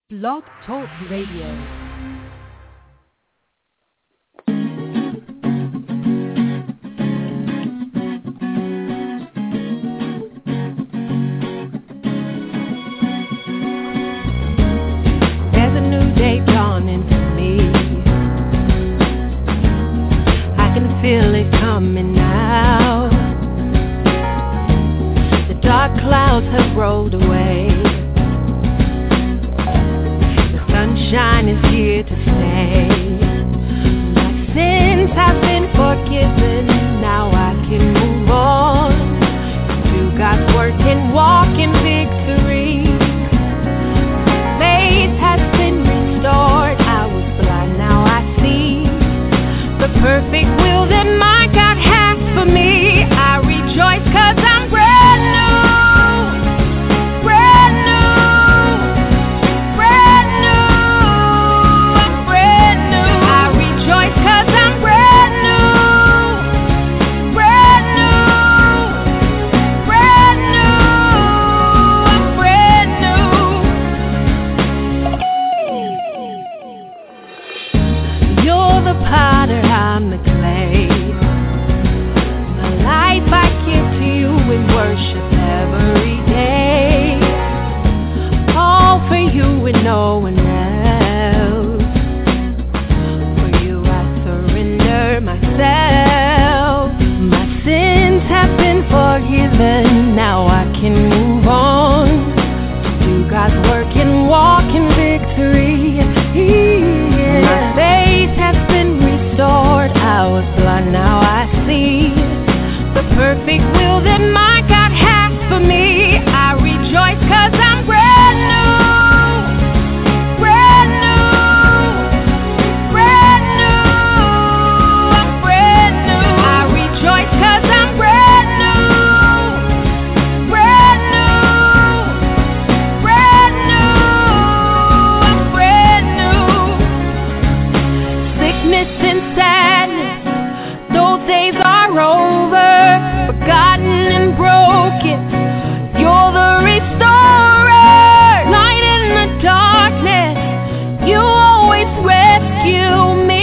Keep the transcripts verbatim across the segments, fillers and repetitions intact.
Blog Talk Radio. Feel it coming now. The dark clouds have rolled away. The sunshine is here to stay. My sins have been forgiven. Now I can move on. Do God's work and walk in victory. Faith has been restored. I was blind, now I see the perfect will that my God has for me. I rejoice 'cause I'm brand new, brand new, brand new, I'm brand new. I rejoice 'cause I'm brand new, brand new, brand new, I'm brand new. You're the potter, I'm the clay. My life I give to you in worship every day. All for you and no one else. For you I surrender myself. My sins have been forgiven. Now I can move on. Do God's work and walk in victory. My faith has been restored. I was blind, now I see the perfect will that my God has for me. I rejoice 'cause I'm brand new, brand new, brand new, I'm brand new. I rejoice 'cause I'm brand new, brand new, brand new, I'm brand new. Sickness and sadness, those days are over, forgotten and broken. You're the restorer, light in the darkness. You always rescue me,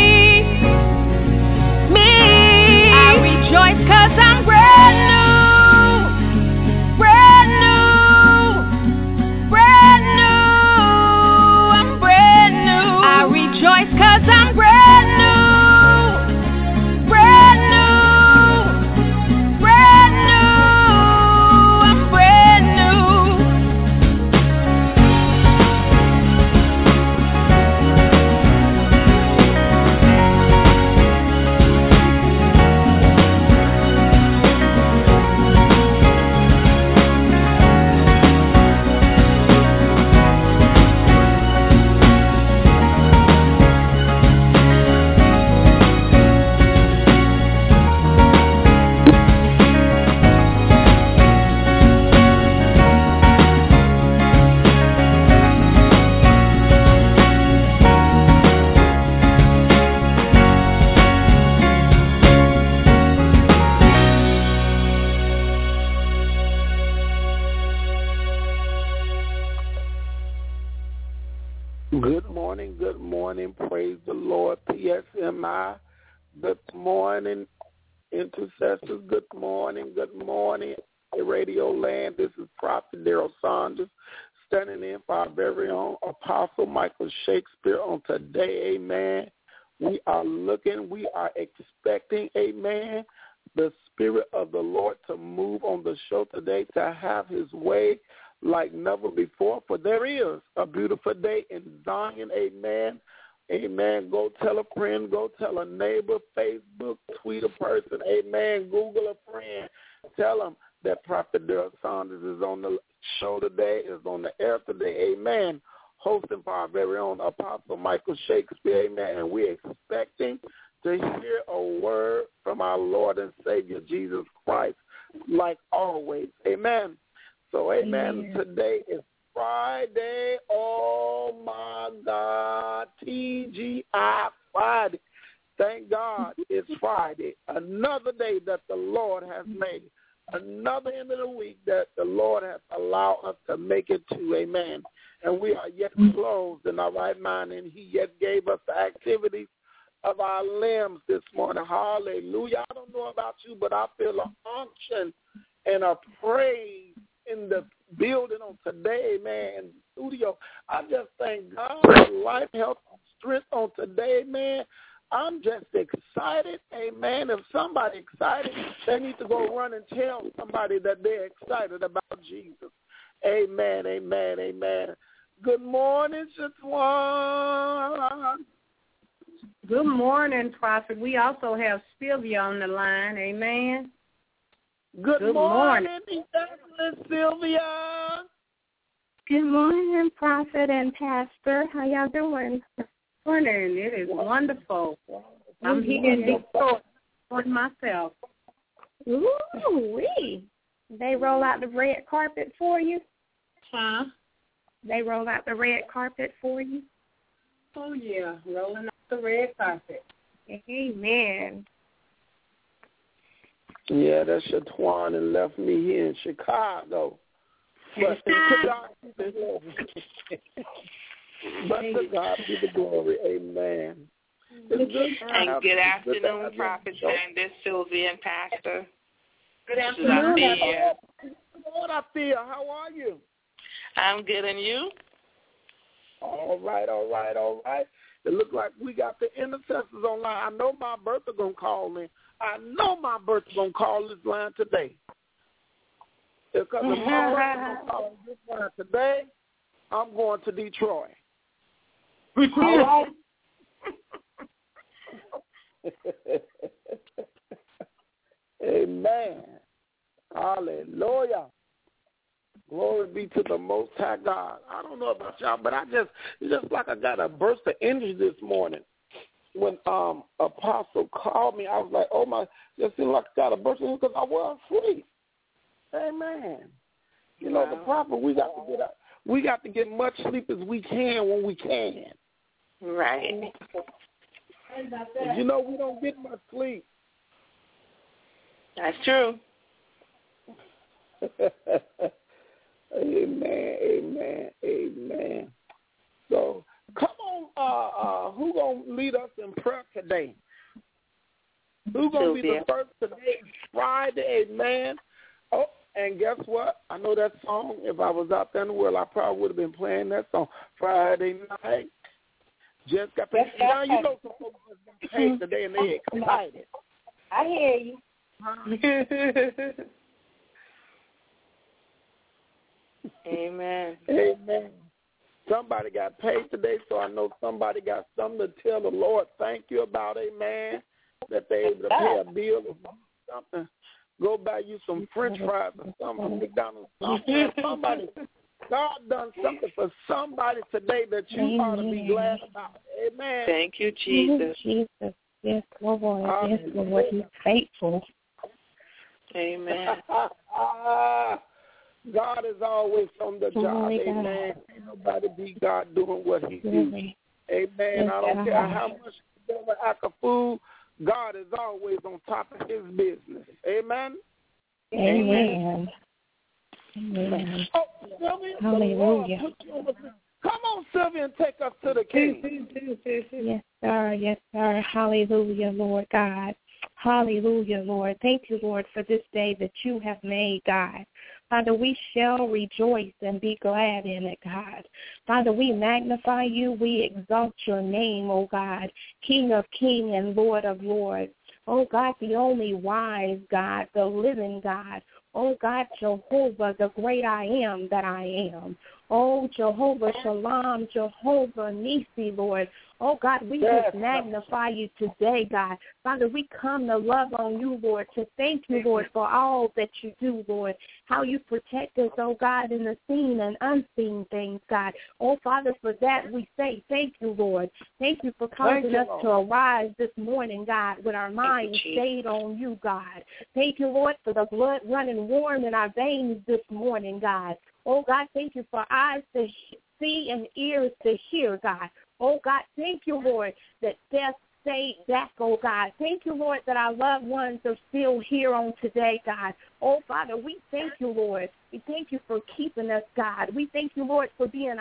me. I rejoice 'cause I'm brand new, brand new, brand new, I'm brand new. I rejoice 'cause I'm brand new. Brand new, brand new, I'm brand new. Good morning, good morning, praise the Lord, P S M I. Good morning, intercessors. Good morning, good morning, Radio Land. This is Prophet Daryl Saunders standing in for our very own Apostle Michael Shakespeare on today, amen. We are looking, we are expecting, amen, the Spirit of the Lord to move on the show today, to have his way like never before, for there is a beautiful day in Zion, amen. Amen. Go tell a friend, go tell a neighbor, Facebook, tweet a person, amen. Google a friend. Tell them that Prophet Daryl Saunders is on the show today, is on the air today, amen. Hosting for our very own Apostle Michael Shakespeare, amen. And we're expecting to hear a word from our Lord and Savior, Jesus Christ, like always, amen. So, amen, amen. Today is Friday. Oh, my God. T G I Friday. Thank God it's Friday. Another day that the Lord has made. Another end of the week that the Lord has allowed us to make it to. Amen. and we are yet clothed in our right mind, and he yet gave us the activities of our limbs this morning. Hallelujah. I don't know about you, but I feel an unction and a praise in the building on today, man, in the studio. I just thank God for life, health, and strength on today, man. I'm just excited, amen. If somebody excited, they need to go run and tell somebody that they're excited about Jesus. Amen, amen, amen. Good morning, Shatwan. Good morning, Prophet. We also have Sylvia on the line. Amen. Good, Good morning, morning. Evangelist Sylvia. Good morning, Prophet and Pastor. How y'all doing? Morning. It is wonderful. I'm here in Detroit for myself. Ooh-wee. They roll out the red carpet for you? Huh? They roll out the red carpet for you? Oh, yeah, rolling out the red carpet. Amen. Yeah, that's Shatwan and left me here in Chicago. But to God be the glory. But to God be the glory. Amen. It's good and good afternoon, Prophet Sanders, Sylvia, and Pastor. Good afternoon. Good afternoon. How are you? I'm good, and you? All right, all right, all right. It looks like we got the intercessors online. I know my Bertha going to call in. I know my Bertha going to call this line today. Because if my Bertha going to call this line today, I'm going to Detroit. All right? Amen. Hallelujah. Glory be to the Most High God. I don't know about y'all, but I just, it's just like I got a burst of energy this morning. When um Apostle called me, I was like, oh my, just seemed like I got a burst of energy because I wasn't asleep. Amen. You know, wow. The prophet, we got to get out. We got to get much sleep as we can when we can. Right. You know, we don't get much sleep. That's true. Amen, amen, amen. So, come on, uh, uh, who going to lead us in prayer today? Who going to be the first today? Friday, amen. Oh, and guess what? I know that song. If I was out there in the world, I probably would have been playing that song Friday night. Just got paid. Now, you know some folks just got paid today and they excited. I hear you. Amen. Amen. Somebody got paid today, so I know somebody got something to tell the Lord thank you about, amen, that they're able to pay a bill or something. Go buy you some French fries or something from McDonald's. Something. Somebody, God done something for somebody today that you amen. Ought to be glad about. Amen. Thank you, Jesus. Jesus. Yes, Lord. Yes, Lord. He's faithful. Amen. God is always on the job. Oh, amen. Ain't nobody be God doing what he do. Amen. I don't care how much you ever act a fool. God is always on top of his business. Amen. Amen. Amen. Oh, Sylvia, hallelujah. Come on, Sylvia, and take us to the King. Yes, sir. Yes, sir. Hallelujah, Lord God. Hallelujah, Lord. Thank you, Lord, for this day that you have made, God. Father, we shall rejoice and be glad in it, God. Father, we magnify you. We exalt your name, O God, King of kings and Lord of lords. Oh, God, the only wise God, the living God. Oh, God, Jehovah, the great I am that I am. Oh, Jehovah Shalom, Jehovah Nisi, Lord. Oh, God, we yes. just magnify you today, God. Father, we come to love on you, Lord, to thank you, Lord, for all that you do, Lord, how you protect us, oh, God, in the seen and unseen things, God. Oh, Father, for that we say thank you, Lord. Thank you for causing you, us Lord. to arise this morning, God, with our minds stayed on you, God. Thank you, Lord, for the blood running warm in our veins this morning, God. Oh, God, thank you for eyes to see and ears to hear, God. Oh, God, thank you, Lord, that death stayed back, oh, God. Thank you, Lord, that our loved ones are still here on today, God. Oh, Father, we thank you, Lord. We thank you for keeping us, God. We thank you, Lord, for being our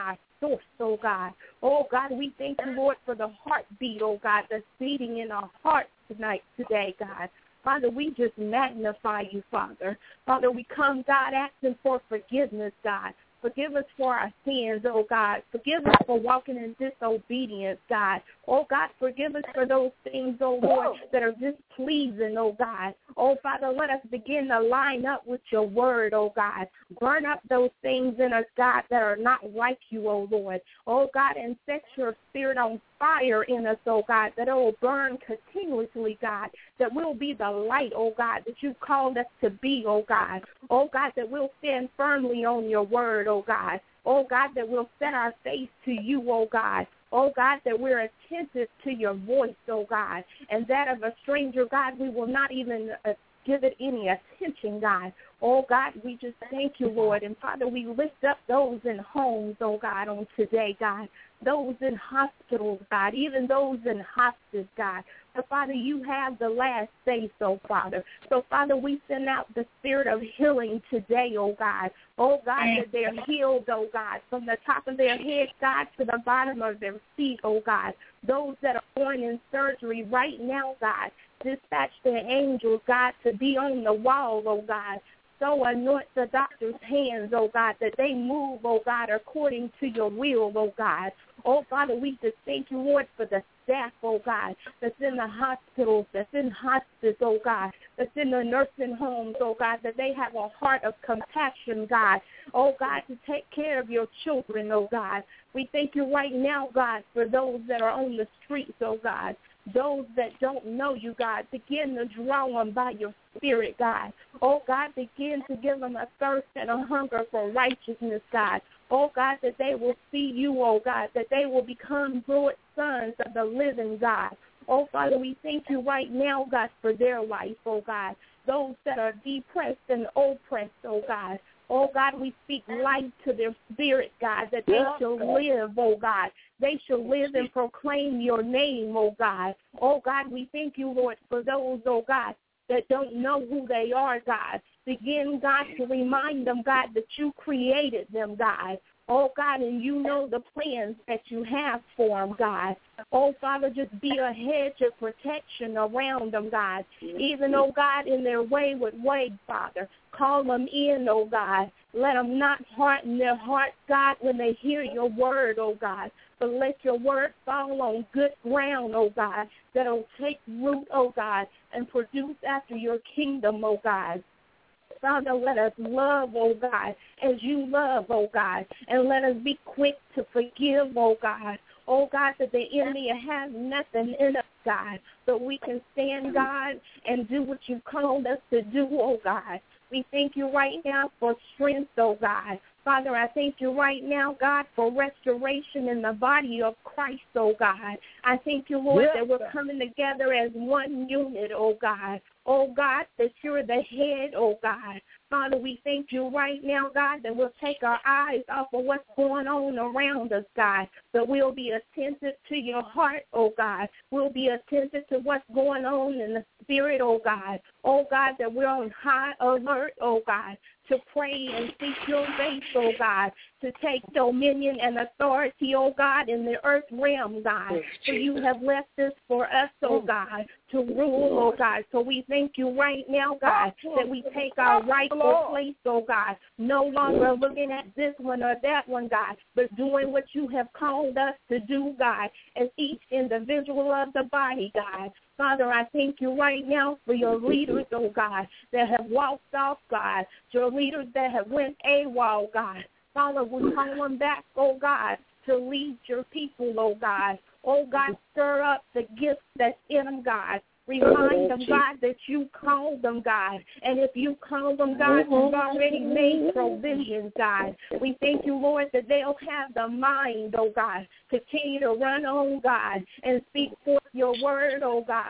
source, oh God. Oh God, we thank you, Lord, for the heartbeat, oh God, that's beating in our hearts tonight, today, God. Father, we just magnify you, Father. Father, we come, God, asking for forgiveness, God. Forgive us for our sins, oh God. Forgive us for walking in disobedience, God. Oh God, forgive us for those things, oh Lord, that are displeasing, oh God. Oh Father, let us begin to line up with your word, oh God. Burn up those things in us, God, that are not like you, oh Lord. Oh God, and set your spirit on fire in us, oh God, that it will burn continuously, God, that we'll be the light, oh God, that you've called us to be, oh God. Oh God, that we'll stand firmly on your word, oh God. Oh God, that we'll set our face to you, oh God. Oh God, that we're attentive to your voice, oh God, and that of a stranger, God, we will not even uh, give it any attention, God. Oh, God, we just thank you, Lord. And, Father, we lift up those in homes, oh, God, on today, God, those in hospitals, God, even those in hospice, God. But, Father, you have the last say so, Father. So, Father, we send out the spirit of healing today, oh, God. Oh, God, that they're healed, oh, God, from the top of their head, God, to the bottom of their feet, oh, God. Those that are going in surgery right now, God, dispatch their angels, God, to be on the wall, oh, God. So anoint the doctor's hands, oh, God, that they move, oh, God, according to your will, oh, God. Oh, Father, we just thank you, Lord, for the staff, oh, God, that's in the hospitals, that's in hospice, oh, God, that's in the nursing homes, oh, God, that they have a heart of compassion, God, oh, God, to take care of your children, oh, God. We thank you right now, God, for those that are on the streets, oh, God. Those that don't know you, God, begin to draw them by your spirit, God. Oh, God, begin to give them a thirst and a hunger for righteousness, God. Oh, God, that they will see you, oh, God, that they will become Lord sons of the living God. Oh, Father, we thank you right now, God, for their life, oh, God. Those that are depressed and oppressed, oh, God. Oh, God, we speak life to their spirit, God, that they shall live, oh, God. They shall live and proclaim your name, oh, God. Oh, God, we thank you, Lord, for those, oh, God, that don't know who they are, God. Begin, God, to remind them, God, that you created them, God. Oh, God, and you know the plans that you have for them, God. Oh, Father, just be a hedge of protection around them, God. Even, oh, God, in their wayward way, Father. Call them in, oh, God. Let them not harden their hearts, God, when they hear your word, oh, God. But let your word fall on good ground, oh, God, that will take root, oh, God, and produce after your kingdom, oh, God. Father, let us love, oh, God, as you love, oh, God, and let us be quick to forgive, oh, God. Oh, God, that the enemy has nothing in us, God, but we can stand, God, and do what you called us to do, oh, God. We thank you right now for strength, oh, God. Father, I thank you right now, God, for restoration in the body of Christ, oh, God. I thank you, Lord, yes, that we're coming together as one unit, oh, God. Oh, God, that you're the head, oh, God. Father, we thank you right now, God, that we'll take our eyes off of what's going on around us, God, but we'll be attentive to your heart, oh, God. We'll be attentive to what's going on in the spirit, oh, God. Oh, God, that we're on high alert, oh, God, to pray and seek your face, oh, God, to take dominion and authority, oh, God, in the earth realm, God. For you have left this for us, oh, God, to rule, oh, God. So we thank you right now, God, that we take our rightful place, oh, God, no longer looking at this one or that one, God, but doing what you have called us to do, God, as each individual of the body, God. Father, I thank you right now for your leaders, oh, God, that have walked off, God, your leaders that have went AWOL, God. Father, we call them back, oh, God, to lead your people, oh, God. Oh, God, stir up the gifts that's in them, God. Remind them, God, that you called them, God. And if you called them, God, you've already made provisions, God. We thank you, Lord, that they'll have the mind, oh, God, continue to run on, God, and speak forth your word, oh, God.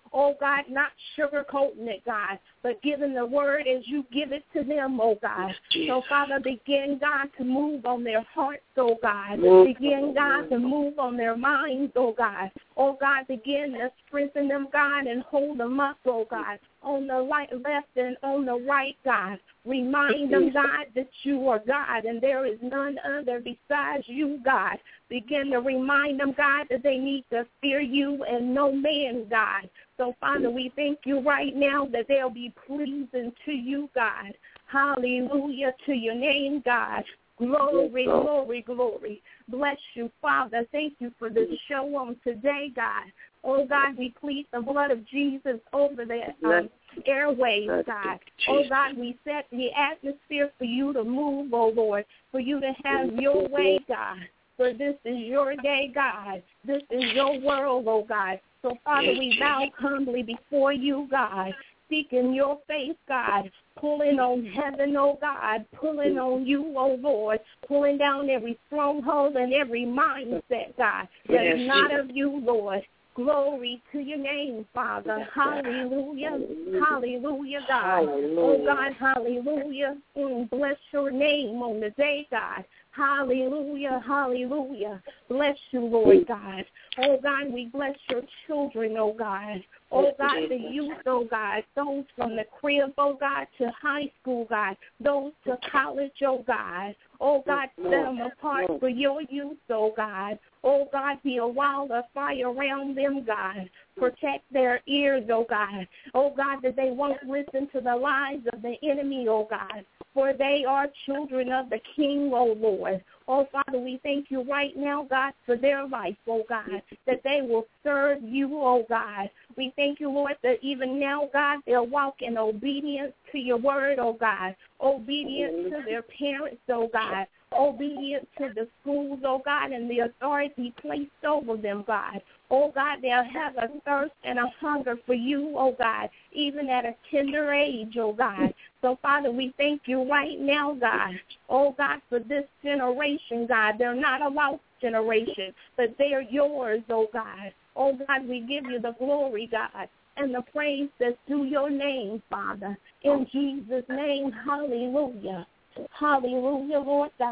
Oh, God, not sugarcoating it, God, but giving the word as you give it to them, oh, God. So, Father, begin, God, to move on their hearts, oh, God. Begin, God, to move on their minds, oh, God. Oh, God, begin to strengthen them, God, and hold them up, oh, God, on the right, left and on the right, God. Remind them, God, that you are God and there is none other besides you, God. Begin to remind them, God, that they need to fear you and no man, God. So, Father, we thank you right now that they'll be pleasing to you, God. Hallelujah to your name, God. Glory, glory, glory. Bless you, Father. Thank you for this show on today, God. Oh, God, we plead the blood of Jesus over the um, airwaves, God. Oh, God, we set the atmosphere for you to move, oh, Lord, for you to have your way, God. For this is your day, God. This is your world, oh, God. So, Father, we bow humbly before you, God, seeking your face, God, pulling on heaven, oh, God, pulling on you, oh, Lord, pulling down every stronghold and every mindset, God, that's yes, not of you, Lord. Glory to your name, Father. Hallelujah. Hallelujah, God. Hallelujah. Oh, God, hallelujah. Mm, bless your name on the day, God. Hallelujah, hallelujah. Bless you, Lord God. Oh, God, we bless your children, oh, God. Oh, God, the youth, oh, God, those from the crib, oh, God, to high school, God, those to college, oh, God. Oh, God, set them apart for your use, oh, God. Oh, God, be a wall of fire around them, God. Protect their ears, oh, God. Oh, God, that they won't listen to the lies of the enemy, oh, God. For they are children of the King, oh, Lord. Oh, Father, we thank you right now, God, for their life, oh, God, that they will serve you, oh, God. We thank you, Lord, that even now, God, they'll walk in obedience to your word, oh, God, obedience to their parents, oh, God, obedience to the schools, oh, God, and the authority placed over them, God. Oh, God, they'll have a thirst and a hunger for you, oh, God, even at a tender age, oh, God. So, Father, we thank you right now, God, oh, God, for this generation, God. They're not a lost generation, but they are yours, oh, God. Oh, God, we give you the glory, God, and the praise that's due your name, Father. In Jesus' name, hallelujah. Hallelujah, Lord God.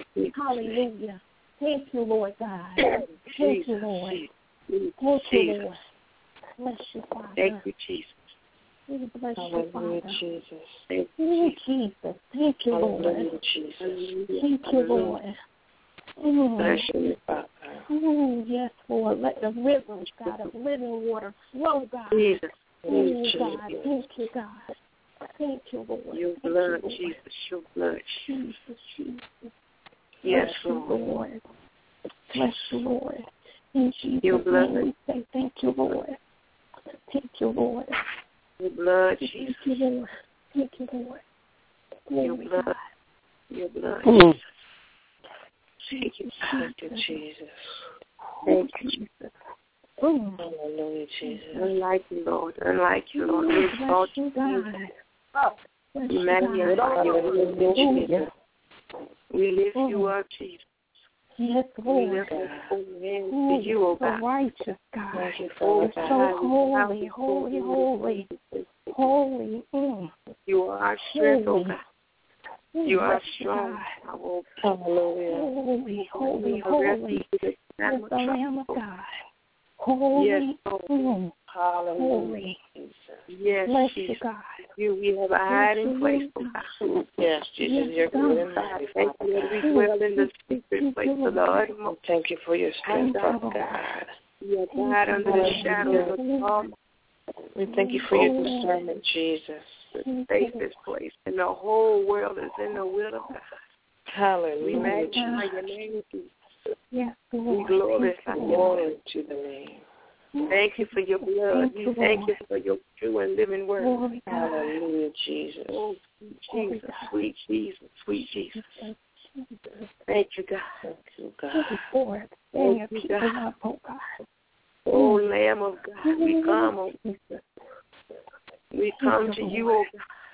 Hallelujah. Thank you, Lord God. Thank you, Lord. Thank you, Lord. Bless you, Father. Thank you, Jesus. We bless Hallelujah, you, Father. Jesus. Thank you, Jesus. Thank you, Lord. Hallelujah, Jesus. Thank you, Lord. Mm. Bless you, Father. Mm, yes, Lord. Let the rivers, God, of living water flow, God. Jesus. Oh, God. Thank you, God. Thank you, Lord. Your Thank blood, you, Lord. Jesus. Your blood. Jesus, Jesus. Yes, Bless you, Lord. Lord. Bless you, Lord. In Jesus' Your blood. name we say thank you, Lord. Thank you, Lord. Your blood, Jesus. Thank you, Lord. Thank you, Lord. Glory, Your blood. God. Your blood, Mm. Jesus. Thank you, Jesus. Thank you, Jesus. Thank you, Jesus. Mm. Hallelujah, Jesus. Unlike you, Lord. Unlike you, Lord. We exalt you, God. We magnify you, Jesus. We lift mm. you up, Jesus. Yes, We Lord. lift our holy hands Oh, to you, oh so God. righteous, God. Thank you, You're Father. so holy, holy, holy, holy. Mm. You are our strength, oh Holy. God. Mm, You are bless you, strong. God. Oh, hallelujah. Holy, holy, You are holy rescue to is the Lamb the of God. Lamb of God. Holy, Yes, Lord. mm, Hallelujah. holy. Yes, Bless Jesus. you, God. You, we have a hiding Bless place, you, oh God. Yes, Jesus. Yes, You're God. good and mighty. Thank you that we dwell in the secret place of the Lord. Thank you for your strength, Thank you, Father Lord. God. You abide under the shadow of the Almighty. We thank you for your discernment, Jesus. The safest place in the whole world is in the will of God. Hallelujah. We magnify your name, Jesus. Yes, We Lord. glorify your glory to the name. Thank you for your blood. Thank you, Thank you Lord. for your true and living word. Glory, God. Hallelujah, Jesus. Oh, Glory, Jesus, God. sweet Jesus, sweet Jesus. Thank you, God. Thank you, God. Thank you, Lord. Stand your Thank you, people God. up, oh God. Oh, Lamb of God, we come, oh Jesus. We come to you, oh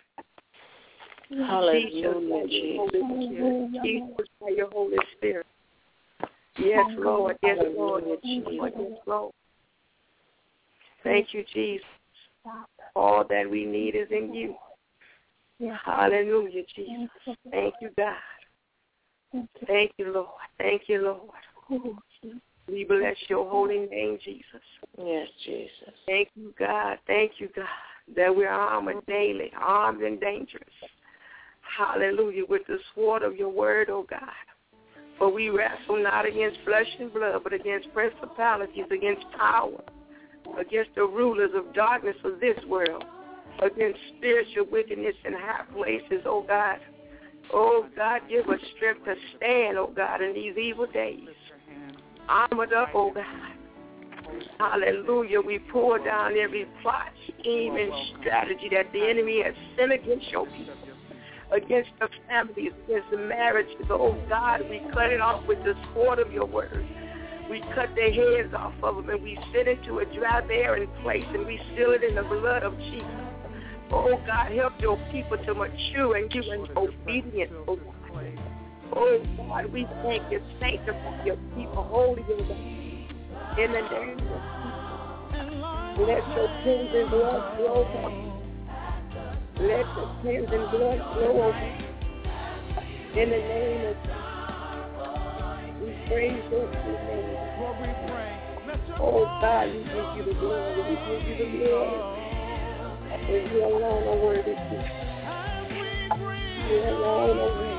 God. Hallelujah, Jesus. Teach us by your Holy Spirit. Yes, Lord. Yes, Lord. Yes, Lord. Yes, Lord. Thank you, Jesus. All that we need is in you. Hallelujah, Jesus. Thank you, God. Thank you, Lord. Thank you, Lord. We bless your holy name, Jesus. Yes, Jesus. Thank you, God. Thank you, God, that we're armed daily, armed and dangerous. Hallelujah, with the sword of your word, oh God. For we wrestle not against flesh and blood, but against principalities, against power, against the rulers of darkness of this world, against spiritual wickedness in high places, oh God. Oh God, give us strength to stand, oh God, in these evil days. Armored up, oh God. Hallelujah. We pour down every plot, scheme, and strategy that the enemy has sent against your people, against the families, against the marriages. Oh God, we cut it off with the sword of your word. We cut their heads off of them, and we send it to a dry, barren place, and we seal it in the blood of Jesus. Oh God, help your people to mature and give in obedience, oh God. Oh God, we thank you. Sanctify your people, holy your name. In the name of Jesus. Let your cleansing blood flow over. Let the cleansing blood flow over. In the name of Jesus. We praise your name. Oh God, we give you the glory. We give you the glory. And you alone are worthy to. You alone are worthy.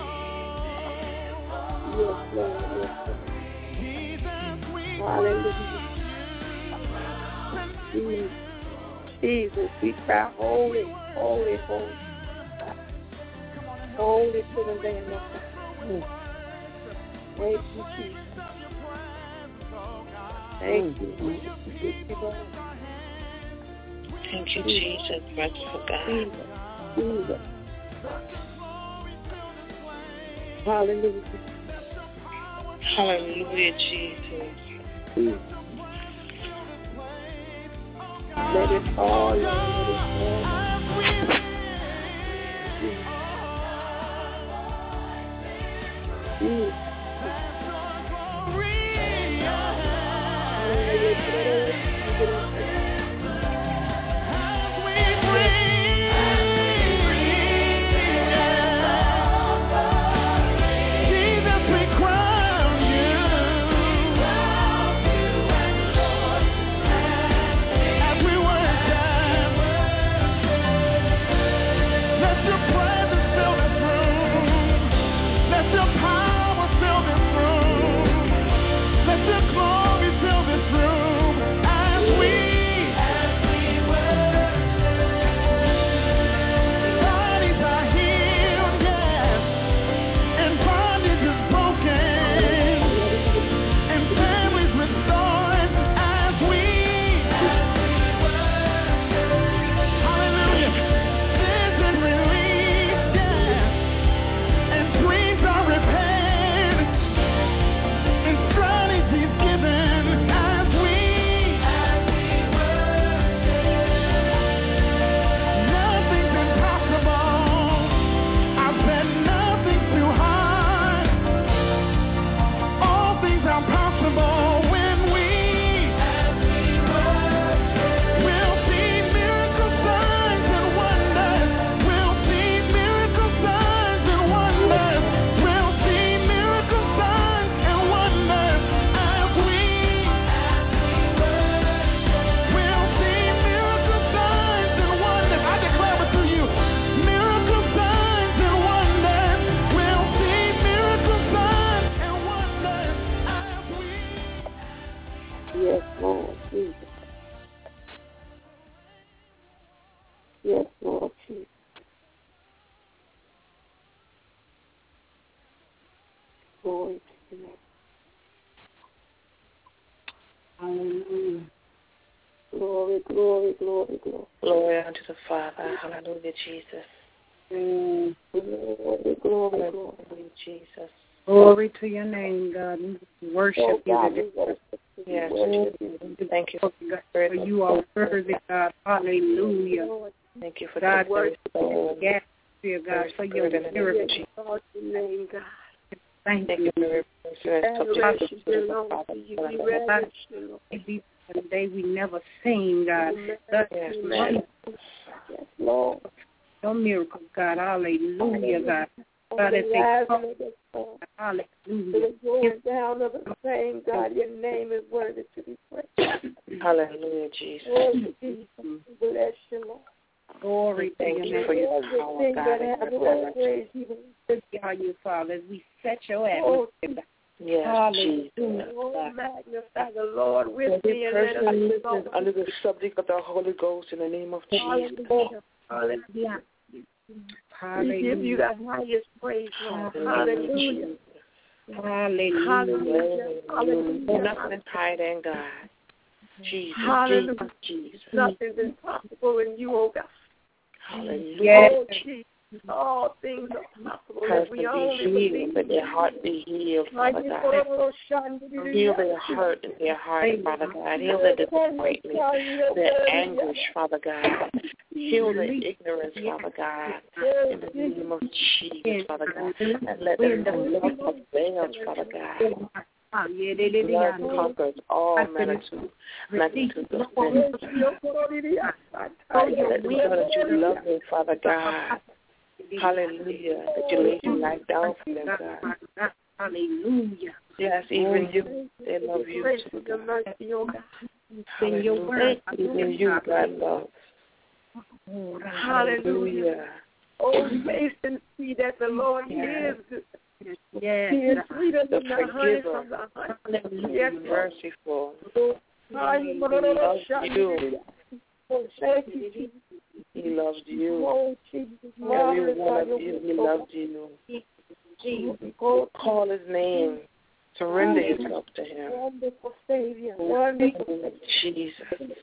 Yes, Lord, yes, Lord. Hallelujah. Jesus, Jesus, we cry, holy, holy, holy. Holy to the Lamb of God. Thank you, Jesus. Thank you. Thank you, Jesus, merciful God. Jesus, Jesus. Hallelujah. Hallelujah, Jesus. Jesus. Let it fall, Lord. Let it fall. Jesus. Jesus. Hallelujah, Jesus. Mm. Glory, glory, glory, Jesus. Glory to your name, God. We worship oh, God, you today. Yes, thank you for, for you are worthy, God. Hallelujah. Thank you for God, the word. Yes, dear God, for your miracle. Name, God. Thank, thank you. you for your Be the day we never seen, God. That's Yes, yes, Lord. Your miracles, God. Hallelujah, God. God, as they come, hallelujah. Going down of the same, God, your name is worthy to be praised. Hallelujah, Jesus. Oh, Jesus, bless you, Lord. Glory to Thank you you for your power, God. Praise you. Are you, Father, as we set your Oh, atmosphere. Yes, Hallelujah. Jesus. Oh, magnify the Lord with Every me and let person us go. is under the subject of the Holy Ghost in the name of Jesus. Hallelujah. Hallelujah. We give you the highest praise, Lord. Hallelujah. Hallelujah. Hallelujah. Hallelujah. Nothing is higher than God. Jesus. Hallelujah. Jesus. Jesus. Nothing is impossible in you, oh God. Hallelujah. Yes. Oh, Jesus. All things are possible if Person we be only healed, believe. but their heart be healed, Father God. Heal their hurt in their heart, Father God. Heal their disappointment, their anguish, Father God. Heal their ignorance, Father God. In the name of Jesus, Father God. And let them know love prevails, Father God. Love conquers all magnitude, magnitude of sin. Let them know that you love them, Father God. Hallelujah. That you lay your life down for them, God. Hallelujah. Yes, even you. They love you too, God. Hallelujah. Even you, God, love. Hallelujah. Oh, taste and see that the Lord is good. Yes. He is sweeter The than the honey forgiver. from the honey. Yes, merciful. He loves you. Thank you, Jesus. He loves you. Oh, Jesus. Every one of you, he loves you. Jesus. Call his name. Surrender yourself to him. Wonderful Savior. In Wonderful the name of Jesus.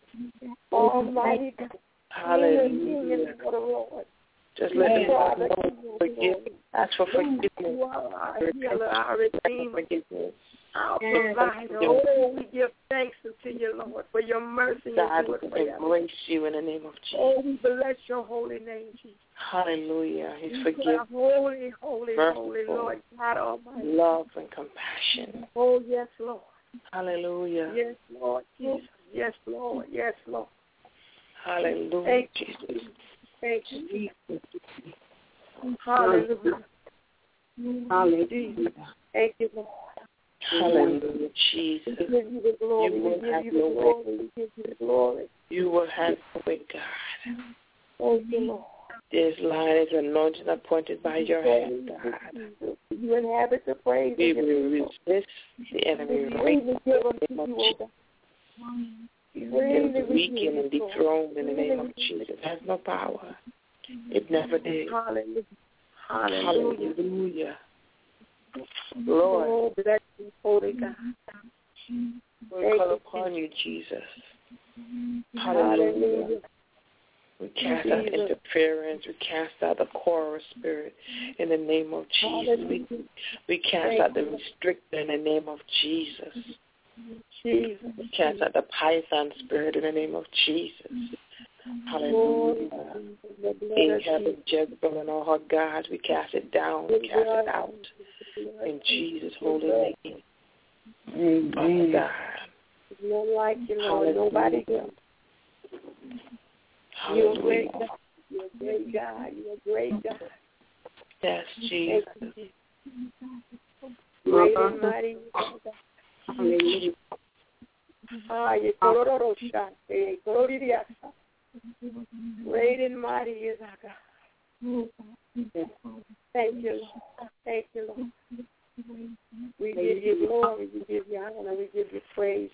Almighty God. Hallelujah. Just let him know forgive. Ask for forgiveness. You are our healer, our redeemer, Forgiveness. our provider. Oh, we give thanks unto you, Lord, for your mercy God and your embrace you in the name of Jesus. Oh, we bless your holy name, Jesus. Hallelujah. He's You forgiving. are holy, holy, merciful, holy, Lord God Almighty. Love and compassion. Oh, yes, Lord. Hallelujah. Yes, Lord Jesus. Yes, Lord. Yes, Lord. Hallelujah, Thank Jesus. Thank you, Jesus. Hallelujah. Hallelujah. Thank you, Lord. Hallelujah, Jesus. We give you the glory. You will we give have you the your glory. way. We give you the glory. You will have your way, God. Thank you, Lord. This line is anointed and appointed by your hand, God. You inhabit the praise We of your will people. resist the enemy We right really give now unto in the name you, of oh Jesus. God. And Really, we weaken give and you dethroned in the name of Jesus. It has no power. It never did. Hallelujah. Hallelujah. Hallelujah. Lord, Oh, bless you, holy God. we call upon you, Jesus. Hallelujah. We cast out interference. We cast out the choral spirit in the name of Jesus. We, we cast out the restrictor in the name of Jesus. Jesus. We cast out the python spirit in the name of Jesus. Hallelujah. Ahab and Jezebel and all her gods, we cast it down. We cast it out. In Jesus' holy name. Amen. God. None like you, Lord. Nobody else. You're a great God. You're a great God. You're a great God. Yes, Jesus. Great and mighty God. Hallelujah. Ah, you kororo shante, kororiya. Great and mighty is our God. Thank you, Lord. Thank you, Lord. We give you glory. We give you honor. We give you praise.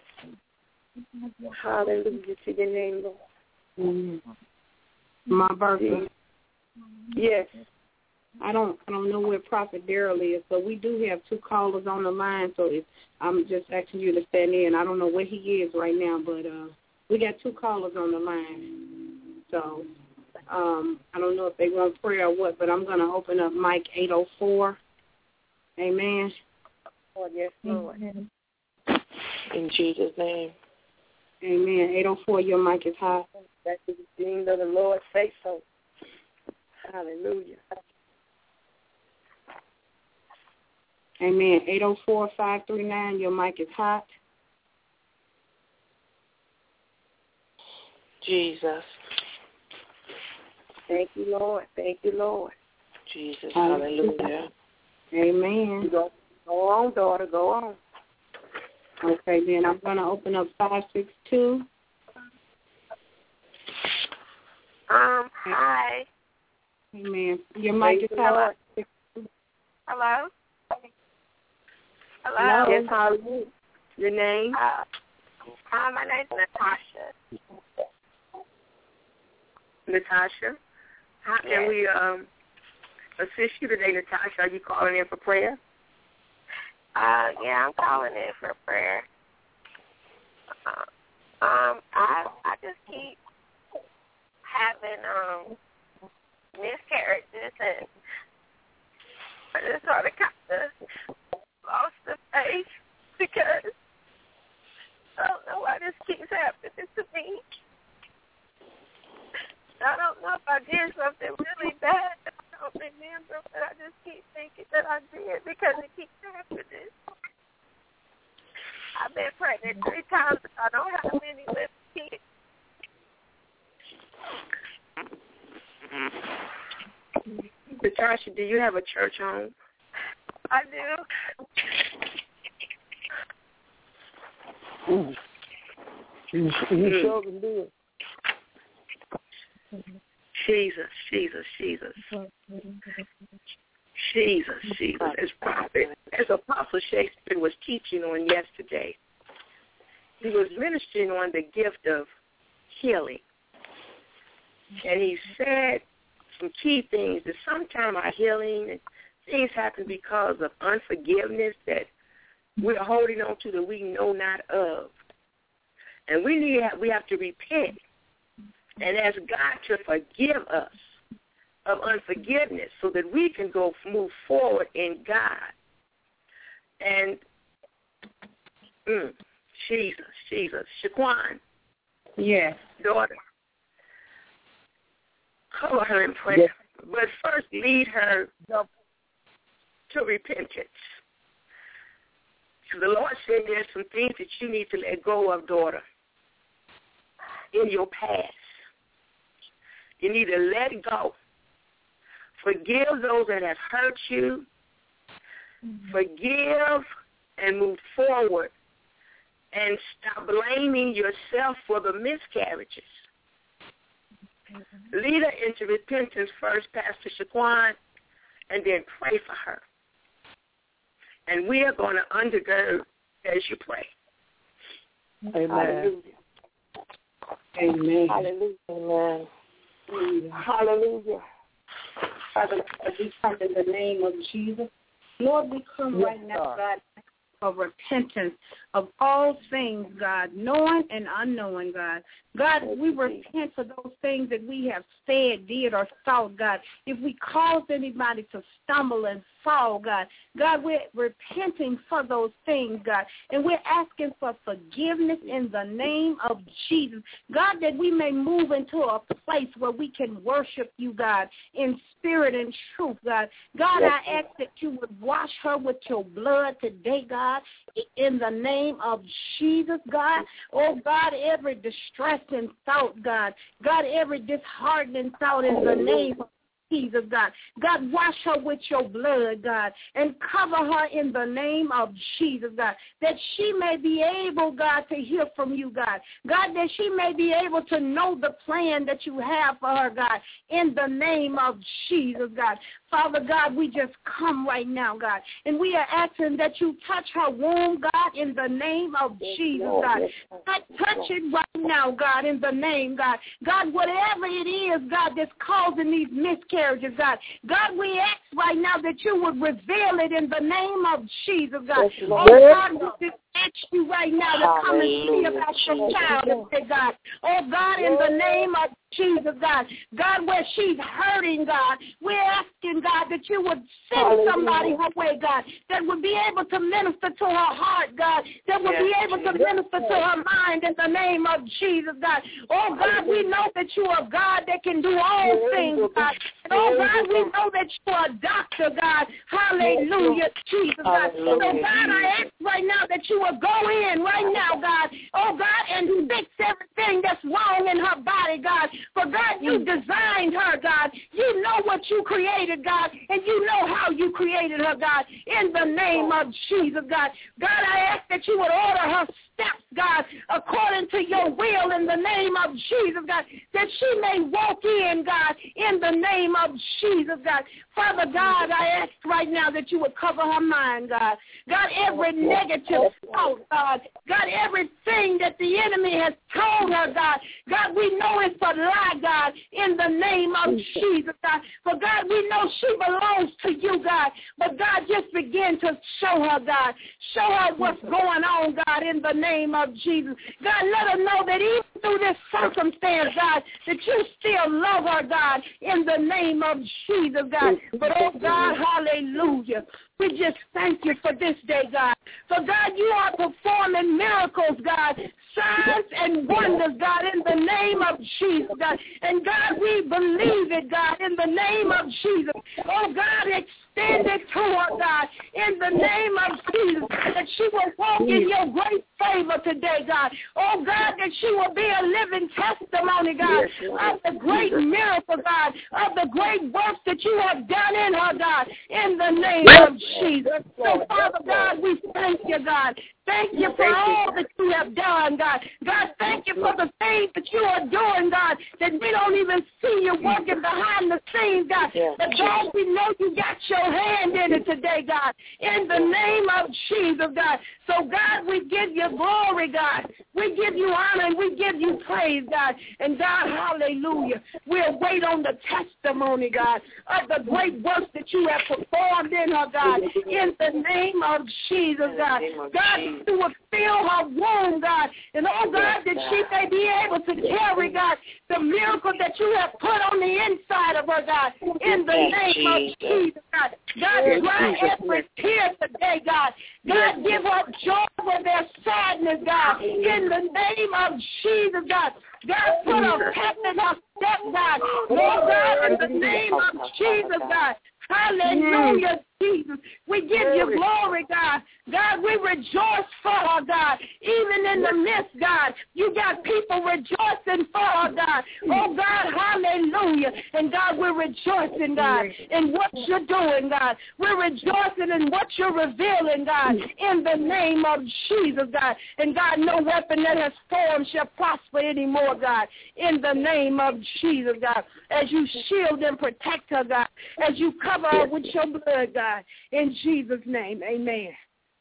Hallelujah to your name, Lord. Mm-hmm. My birthday. Yes. I don't I don't know where Prophet Darrell is, but we do have two callers on the line, so if, I'm just asking you to stand in. I don't know where he is right now, but uh, we got two callers on the line. So um, I don't know if they want prayer or what, but I'm going to open up mic eight oh four. Amen. Oh, yes, Lord. In Jesus' name. Amen. eight oh four, your mic is hot. That's the redeemed of the Lord. Say so. Hallelujah. Amen. eight oh four, five three nine, your mic is hot. Jesus. Thank you, Lord. Thank you, Lord. Jesus. Hallelujah. Amen. Go, go on, daughter. Go on. Okay, then I'm going to open up five six two. Um, hi. Amen. Your mic is hot. Hello? Hello? Yes, how are you? Your name? Uh, uh, my name's Natasha. Natasha? How can Yes. we um, assist you today, Natasha? Are you calling in for prayer? Uh, yeah, I'm calling in for prayer. Uh, um, I I just keep having um miscarriages, and I just sort of kind of lost the faith because I don't know why this keeps happening to me. I don't know if I did something really bad. I don't remember, but I just keep thinking that I did because it keeps happening. I've been pregnant three times. I don't have any living kids. Natasha, do you have a church home? I do. Mm. You, you sure can do it. Jesus, Jesus, Jesus. Jesus, Jesus. As prophet, as Apostle Shakespeare was teaching on yesterday, he was ministering on the gift of healing. And he said some key things, that sometimes our healing and things happen because of unforgiveness that we're holding on to that we know not of. And we need we have to repent and ask God to forgive us of unforgiveness so that we can go move forward in God. And mm, Jesus, Jesus. Shaquan. Yes. Daughter. Cover her in prayer. Yes. But first lead her to repentance. So the Lord said there's some things that you need to let go of, daughter, in your past. You need to let it go. Forgive those that have hurt you. Mm-hmm. Forgive and move forward. And stop blaming yourself for the miscarriages. Mm-hmm. Lead her into repentance first, Pastor Shaquan, and then pray for her. And we are going to undergird as you pray. Amen. Amen. Hallelujah. Amen. Hallelujah. Father, we come in the name of Jesus. Lord, we come yes, right now, God, for repentance of all things, God, knowing and unknowing, God. God, we repent for those things that we have said, did, or thought, God. If we caused anybody to stumble and fall, God, God, we're repenting for those things, God, and we're asking for forgiveness in the name of Jesus. God, that we may move into a place where we can worship you, God, in spirit and truth, God. God, yes, I ask that you would wash her with your blood today, God, in the name of Jesus, God. Oh, God, every distressing thought, God. God, every disheartening thought in the name of Jesus, God. God, wash her with your blood, God, and cover her in the name of Jesus, God, that she may be able, God, to hear from you, God. God, that she may be able to know the plan that you have for her, God, in the name of Jesus, God. Father God, we just come right now, God, and we are asking that you touch her womb, God, in the name of Jesus, God. God, touch it right now, God, in the name, God. God, whatever it is, God, that's causing these miscarriages, God. God, we ask right now that you would reveal it in the name of Jesus, God. Oh, God, we just ask you right now to come and see about your child and say, God. Oh, God, in the name of Jesus, God. God, where she's hurting, God, we're asking, God, that you would send somebody her way, God, that would be able to minister to her heart, God, that would be able to minister to her mind in the name of Jesus, God. Oh, God, we know that you are God that can do all things, God. Oh, God, we know that you are a doctor, God. Hallelujah, Jesus, God. So, God, I ask right now that you will go in right now, God. Oh, God, and fix everything everything that's wrong in her body, God. For, God, you designed her, God. You know what you created, God, and you know how you created her, God, in the name of Jesus, God. God, I ask that you would order her steps, God, according to your will in the name of Jesus, God, that she may walk in, God, in the name of Jesus, God. Father God, I ask right now that you would cover her mind, God. God, every negative thought, God. God, everything that the enemy has told her, God. God, we know it's a lie, God, in the name of Jesus, God. For, God, we know she belongs to you, God. But, God, just begin to show her, God. Show her what's going on, God, in the name of Jesus. God, let her know that even through this circumstance, God, that you still love her, God, in the name of Jesus, God. But, oh, God, hallelujah. We just thank you for this day, God. For, God, you are performing miracles, God, signs and wonders, God, in the name of Jesus, God. And, God, we believe it, God, in the name of Jesus. Oh, God, extend it to her, God, in the name of Jesus, that she will walk in your great favor today, God. Oh, God, that she will be a living testimony, God, of the great miracle, God, of the great works that you have done in her, God, in the name of Jesus. So, Father God, we thank you, God. Thank you for all that you have done, God. God, thank you for the things that you are doing, God, that we don't even see you working behind the scenes, God. But, God, we know you got your hand in it today, God, in the name of Jesus, God. So, God, we give you glory, God. We give you honor and we give you praise, God. And, God, hallelujah, we'll wait on the testimony, God, of the great works that you have performed in her, God, in the name of Jesus, God. God, you will fill her womb, God, and, oh, God, that she may be able to carry, God, the miracle that you have put on the inside of her, God, in the name of Jesus, God. God, dry every tear today, God. God, give her joy for their sadness, God, in the name of Jesus, God. God, put a pep in her step, God. Oh, God, in the name of Jesus, God. Hallelujah, Jesus. We give you glory, God. God, we rejoice for her, God. Even in the midst, God, you got people rejoicing for her, God. Oh, God, hallelujah. And, God, we're rejoicing, God, in what you're doing, God. We're rejoicing in what you're revealing, God, in the name of Jesus, God. And, God, no weapon that has formed shall prosper anymore, God, in the name of Jesus, God. As you shield and protect her, God, as you cover her with your blood, God, in Jesus' name, amen.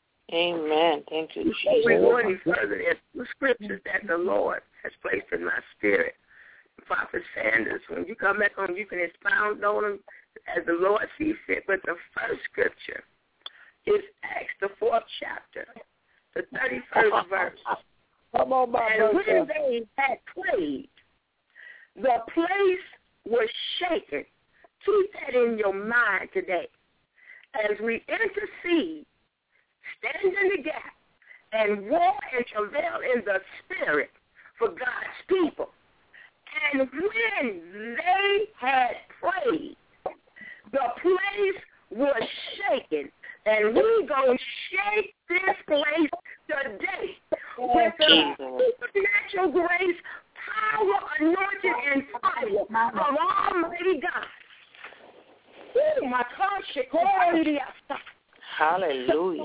Amen. Thank you, Jesus. Before we go any further, there's two scriptures that the Lord has placed in my spirit. Prophet Sanders, when you come back on, you can expound on them as the Lord sees fit. But the first scripture is Acts, the fourth chapter, the thirty-first verse. Come on, my and brother. when they had prayed, the place was shaken. Keep that in your mind today. As we intercede, stand in the gap, and war and travail in the spirit for God's people. And when they had prayed, the place was shaken. And we're going to shake this place today with the supernatural grace, power, anointing, and fire of Almighty God. Oh, my gosh, hallelujah.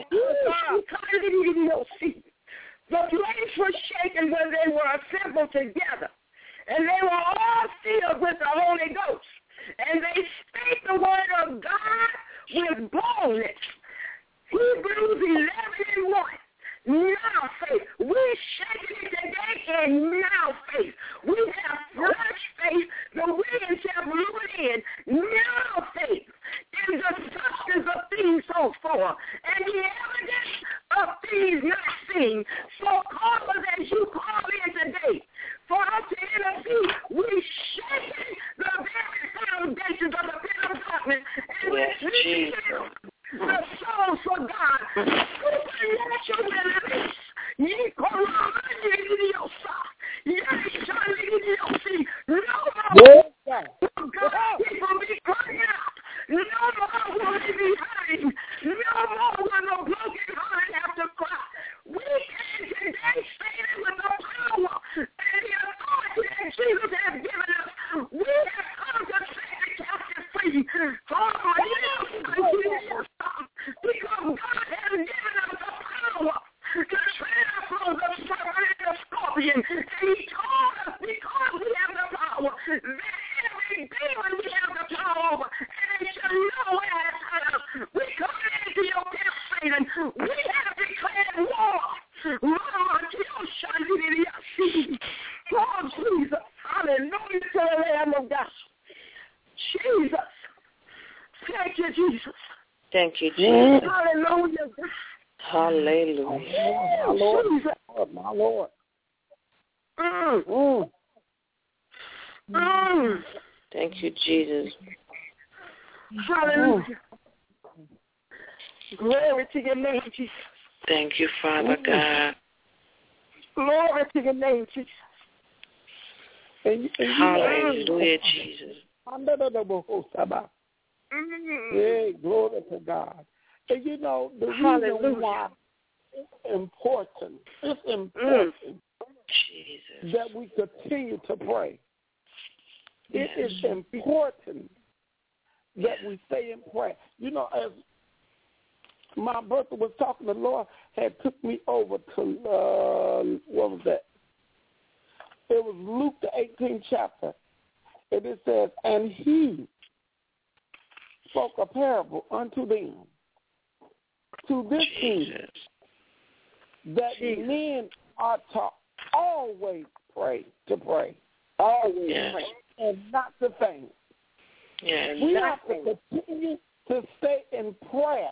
The place was shaken when they were assembled together, and they were all filled with the Holy Ghost, and they spake the word of God with boldness. Hebrews eleven and one. Now faith. We're shaking it today in now faith. We have fresh faith. The winds have blew in. Now faith is the substance of things hoped for, and the evidence of things not seen. So call us as you call in today. For us to intercede, we're shaking the very foundations of the pit of darkness, and we're shaking the souls for God. Supernatural release. Ye Korah-Didiosa. Yes-Shan-Didiosi. No more. God, people be crying out. No more will they be hiding. No more will no broken heart have to cry. We can today stand with the power and the serpent and the scorpion. And he told us, because we have the power, that every demon we have the power over, and it shall nowhere hurt us. We come into your camp, Satan. We have declared war. Lord, you shall be the Oh, Jesus. Hallelujah to the Lamb of God. Jesus. Thank you, Jesus. Thank you, Jesus. Hallelujah. Hallelujah. My Lord, my Lord. Mm. Mm. Mm. Thank you, Jesus. Hallelujah. Glory to your name, Jesus. Thank you, Father God. Glory to your name, Jesus. And, and Hallelujah, Jesus. Hey, glory to God. And you know, the Hallelujah. reason why it's important, it's important Jesus. that we continue to pray. It Yes. is important that we stay in prayer. You know, as my brother was talking, the Lord had took me over to, uh, what was that? It was Luke, the eighteenth chapter. And it says, and he spoke a parable unto them, to this end, that Jesus. men are to always pray, to pray, always Yes. pray, and not to faint. Yes. We have to continue to stay in prayer.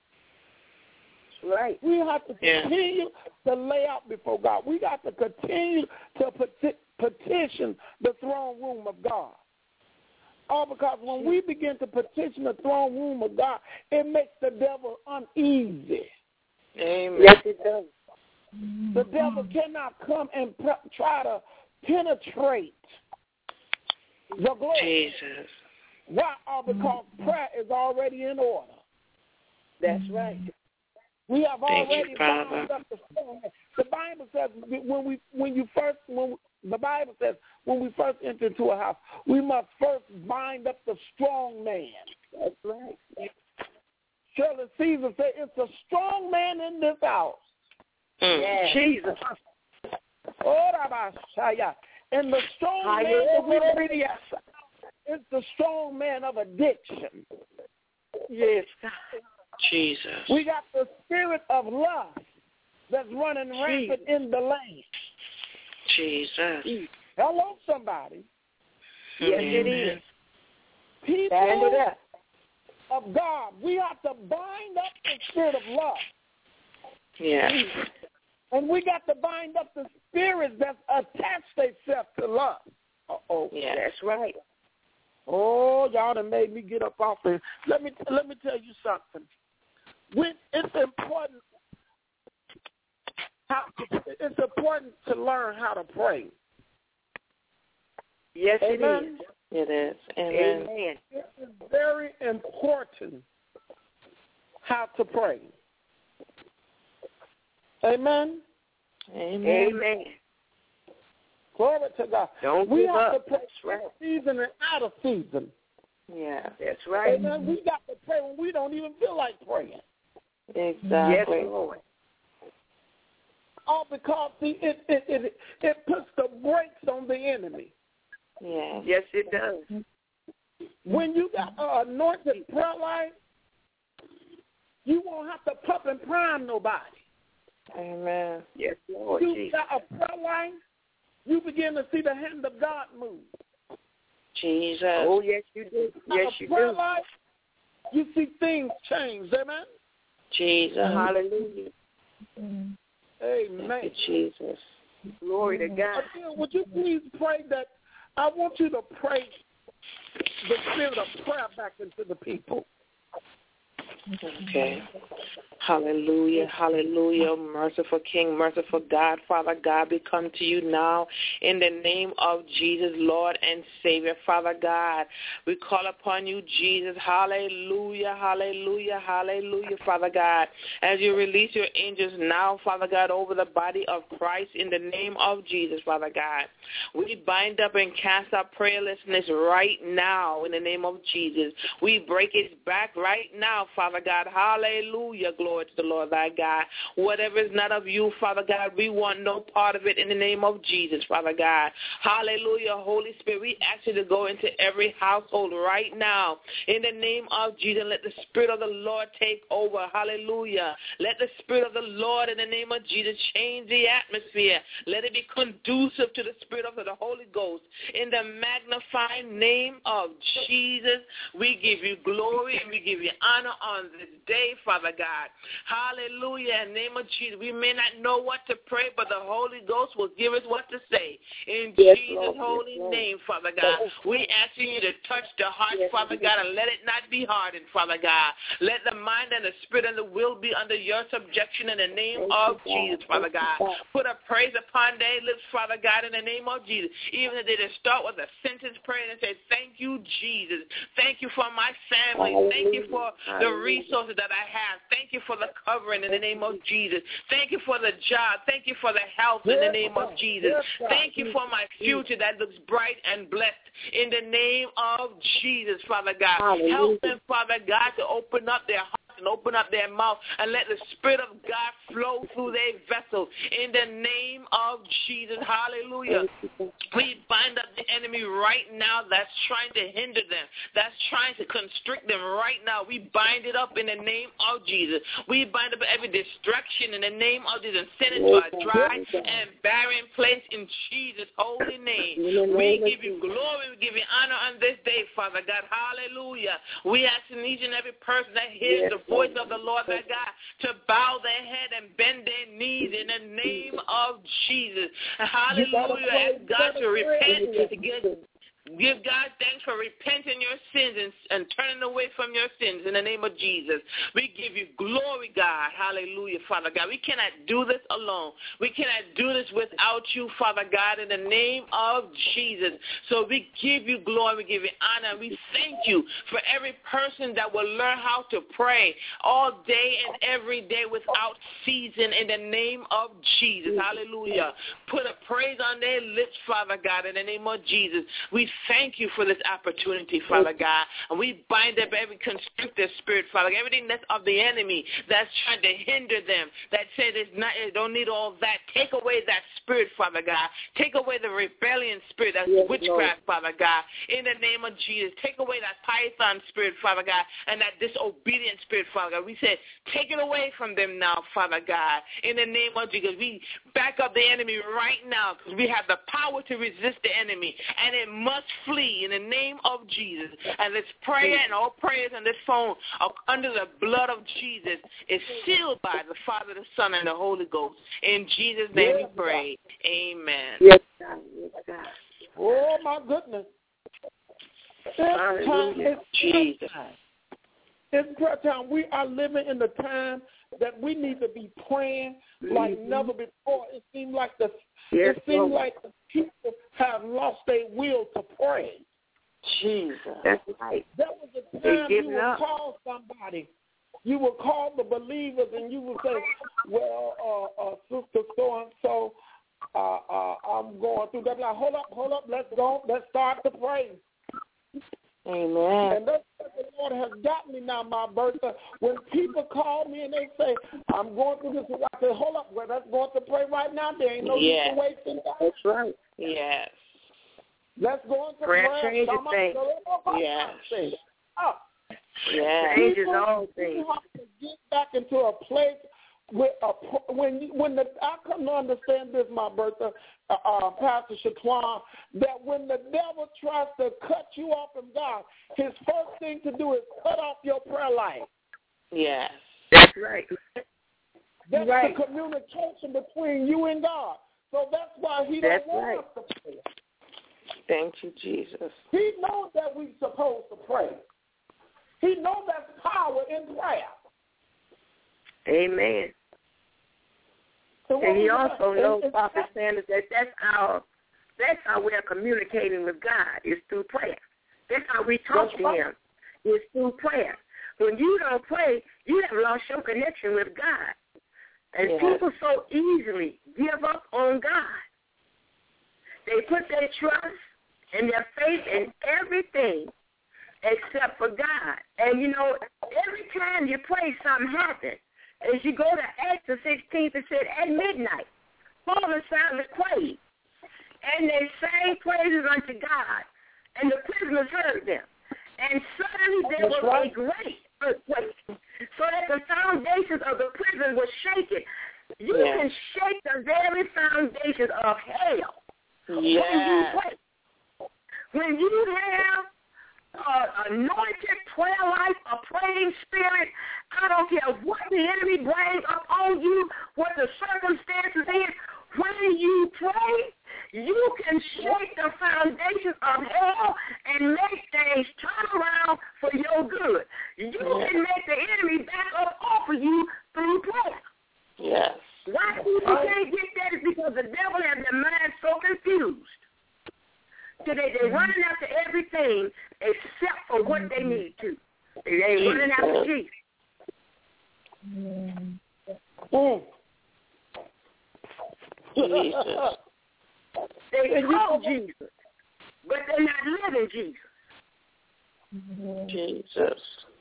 Right. We have to Yeah. continue to lay out before God. We got to continue to peti- petition the throne room of God. All because when we begin to petition the throne room of God, it makes the devil uneasy. Amen. Yes, it does. The devil cannot come and pre- try to penetrate the glory. Jesus. Why? All because prayer is already in order. That's right. We have Thank you, already Father. bound up the strong man. The Bible says when we when you first when the Bible says when we first enter into a house, we must first bind up the strong man. That's right. Shirley Caesar said, "It's a strong man in this house." Mm. Yes. Jesus. Oh, Rabashaya. And the strong man that we really is the strong man of addiction. Yes. Jesus. We got the spirit of lust that's running rampant in the land. Jesus. Hello, somebody. Yes, Amen. it is. People Stand it up. of God, we have to bind up the spirit of lust. Yes. And we got to bind up the spirits that attach themselves to lust. Uh-oh. Yes. That's right. Oh, y'all done made me get up off there. Let me let me tell you something. When it's important how to, it's important to learn how to pray. Yes, Amen? It is. it Amen. is. Amen. It is very important how to pray. Amen? Amen. Amen. Glory to God. Don't we give have up. to pray That's right. in season and out of season. Yeah. That's right. Amen. We got to pray when we don't even feel like praying. Yes, Exactly. Lord. All because see, it, it, it, it puts the brakes on the enemy. Yes. Yes, it does. When you got an anointed prayer life, you won't have to pump and prime nobody. Amen. Yes, Lord. You Jesus. got a prayer life, you begin to see the hand of God move. Jesus. Oh, yes, you do. Yes, a you prayer do. life, you see things change. Amen? Jesus. Hallelujah. Amen. Thank you, Jesus. Glory to God. Again, would you please pray that I want you to pray the spirit of prayer back into the people. Okay. Hallelujah, hallelujah. Merciful King, merciful God, Father God, we come to you now in the name of Jesus, Lord and Savior, Father God. We call upon you, Jesus. Hallelujah, hallelujah, hallelujah, Father God. As you release your angels now, Father God, over the body of Christ in the name of Jesus, Father God. We bind up and cast out prayerlessness right now in the name of Jesus. We break its back right now, Father Father God. Hallelujah. Glory to the Lord thy God. Whatever is not of you, Father God, we want no part of it in the name of Jesus, Father God. Hallelujah. Holy Spirit, we ask you to go into every household right now in the name of Jesus. Let the Spirit of the Lord take over. Hallelujah. Let the Spirit of the Lord in the name of Jesus change the atmosphere. Let it be conducive to the Spirit of the Holy Ghost. In the magnifying name of Jesus, we give you glory and we give you honor on this day, Father God. Hallelujah. In the name of Jesus, we may not know what to pray, but the Holy Ghost will give us what to say. In yes, Jesus' Lord, holy yes, name, Father God, we asking you to touch the heart, yes, Father God, and let it not be hardened, Father God. Let the mind and the spirit and the will be under your subjection in the name of Jesus, Father God. Put a praise upon their lips, Father God, in the name of Jesus. Even if they just start with a sentence prayer and say, thank you, Jesus. Thank you for my family. Thank you for the resources that I have. Thank you for the covering in the name of Jesus. Thank you for the job. Thank you for the health in the name of Jesus. Thank you for my future that looks bright and blessed in the name of Jesus, Father God. Help them, Father God, to open up their hearts and open up their mouth and let the Spirit of God flow through their vessel in the name of Jesus. Hallelujah. We bind up the enemy right now that's trying to hinder them, that's trying to constrict them right now. We bind it up in the name of Jesus. We bind up every distraction in the name of Jesus and send it to a dry and barren place in Jesus' holy name. We give you glory. We give you honor on this day, Father God. Hallelujah. We ask in each and every person that hears the voice of the Lord thy God to bow their head and bend their knees in the name of Jesus. Hallelujah. Ask God to repent, to get Give God thanks for repenting your sins and, and turning away from your sins in the name of Jesus. We give you glory, God. Hallelujah, Father God. We cannot do this alone. We cannot do this without you, Father God, in the name of Jesus. So we give you glory. We give you honor. We thank you for every person that will learn how to pray all day and every day without ceasing in the name of Jesus. Hallelujah. Put a praise on their lips, Father God, in the name of Jesus. We thank you for this opportunity, Father God. And we bind up every constrictive spirit, Father God, everything that's of the enemy that's trying to hinder them, that says it's not, it don't need all that. Take away that spirit, Father God. Take away the rebellion spirit, that's yes, witchcraft, Lord. Father God. In the name of Jesus, take away that python spirit, Father God, and that disobedient spirit, Father God. We said, take it away from them now, Father God. In the name of Jesus, we back up the enemy right now because we have the power to resist the enemy, and it must flee in the name of Jesus. And this prayer and all prayers on this phone are under the blood of Jesus is sealed by the Father, the Son, and the Holy Ghost. In Jesus' name yes, we pray. God. Amen. Yes, God. Yes, God. Oh, my goodness. Hallelujah. Jesus. It's prayer time. We are living in the time that we need to be praying like mm-hmm. never before. It seems like the yes, it seems like the people have lost their will to pray. Jesus, that's right. That was the time you would up. call somebody. You would call the believers and you would say, "Well, uh, uh, sister so and so, uh, uh, I'm going through that." Like, hold up, hold up, let's go, let's start to pray. Amen. And that's what the Lord has got me now, my Bertha. When people call me and they say, I'm going through this, I say, hold up, well, let's go to pray right now. There ain't no yes. need to wait till that. That's right. Yes. Let's go into prayer. prayer. Changes things. Yes. Oh. Yes. Changes all things. You have to get back into a place where, uh, when, when the, I come to understand this, my Bertha, uh, uh, Pastor Shatwan, that when the devil tries to cut you off from God, his first thing to do is cut off your prayer life. Yes. That's right. That's right. the communication between you and God. So that's why he that's don't want right. us to pray. Thank you, Jesus. He knows that we're supposed to pray. He knows there's power in prayer. Amen. So and he also knows, Prophet Sanders, that that's our, that's how we're communicating with God, is through prayer. That's how we talk that's to right. him, is through prayer. When you don't pray, you have lost your connection with God. And yes. people so easily give up on God. They put their trust and their faith in everything except for God. And, you know, every time you pray, something happens. As you go to Acts the sixteenth, it said, at midnight, Paul and Silas prayed, and they sang praises unto God, and the prisoners heard them. And suddenly there was a great earthquake, so that the foundations of the prison were shaken. You yeah. can shake the very foundations of hell yeah. when you pray. When you have Uh, anointed prayer life, a praying spirit, I don't care what the enemy brings up on you, what the circumstances is, when you pray, you can shake the foundations of hell and make things turn around for your good. You can make the enemy back up off of you through prayer. Yes. Why people can't get that is because the devil has their mind so confused. Today they're running after everything except for what they need to. They ain't running after Jesus. Mm. Jesus. They call Jesus, but they're not living Jesus. Jesus.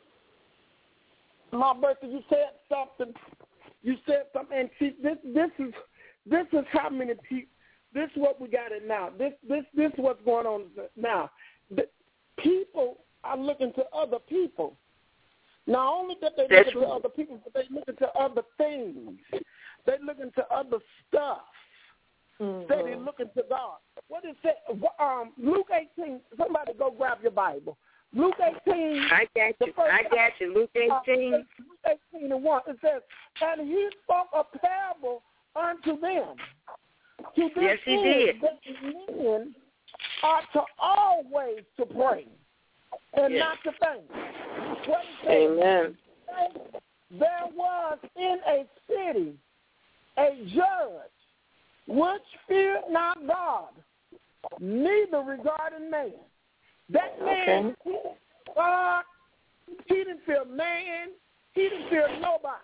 My brother, you said something. You said something, and see, this this is this is how many people. This is what we got it now. This this this is what's going on now. The people are looking to other people. Not only that they That's looking to other people, but they looking to other things. They looking to other stuff. Mm-hmm. They looking to God. What is it? Um, Luke eighteen. Somebody go grab your Bible. Luke eighteen. I got you. I got you. Luke eighteen. Uh, Luke eighteen and one. It says, and he spoke a parable unto them. To this yes, he did. That men are to always to pray and yes. not to faint. What it says, amen. There was in a city a judge which feared not God, neither regarded man. That man, okay. God, he didn't fear man, he didn't fear nobody.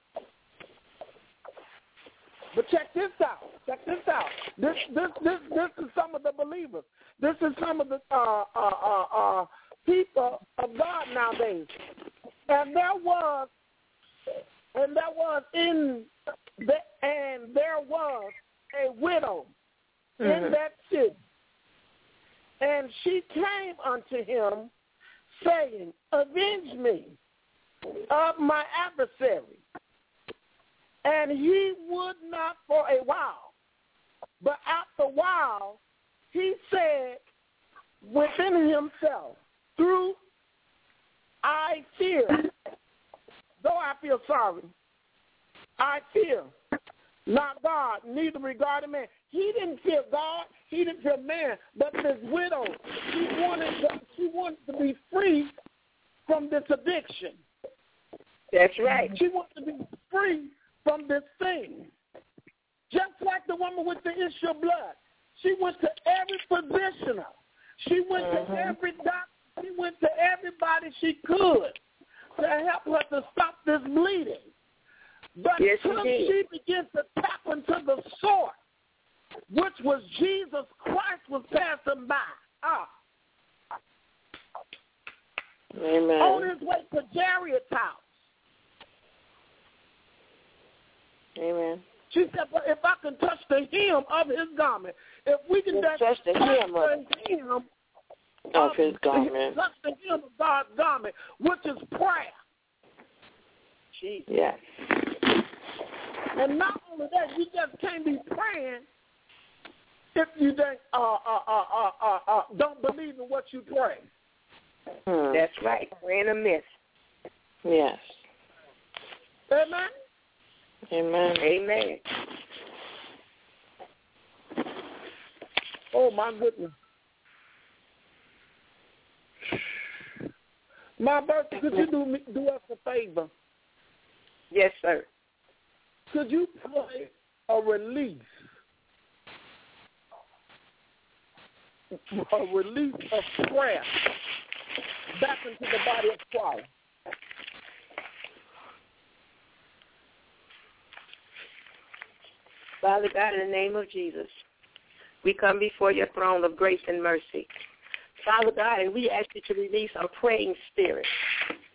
But check this out. Check this out. This this this this is some of the believers. This is some of the uh, uh, uh, uh, people of God nowadays. And there was, and there was in the, and there was a widow mm-hmm. in that city, and she came unto him, saying, "Avenge me of my adversary." And he would not for a while. But after a while, he said within himself, through I fear, though I feel sorry, I fear not God, neither regarded man. He didn't fear God, he didn't fear man, but this widow, she wanted to, she wanted to be free from this addiction. That's right. She wanted to be free from this thing. Just like the woman with the issue of blood. She went to every physician. She went mm-hmm. to every doctor. She went to everybody she could to help her to stop this bleeding. But yes, until she began to tap into the source, which was Jesus Christ was passing by. Ah. Amen. On his way to Jairus' house. Amen. She said, but if I can touch the hem of his garment, if we can touch, touch the hem of, the hem of, of his garment, touch the hem of God's garment, which is prayer. Jesus. Yes. And not only that, you just can't be praying if you don't, uh, uh, uh, uh, uh, uh, don't believe in what you pray. Hmm. That's right. Praying a myth. Yes. Amen. Amen. Amen. Oh, my goodness. My brother, could you do me, do us a favor? Yes, sir. Could you play a release, a release of prayer back into the body of Christ? Father God, in the name of Jesus, we come before your throne of grace and mercy. Father God, and we ask you to release a praying spirit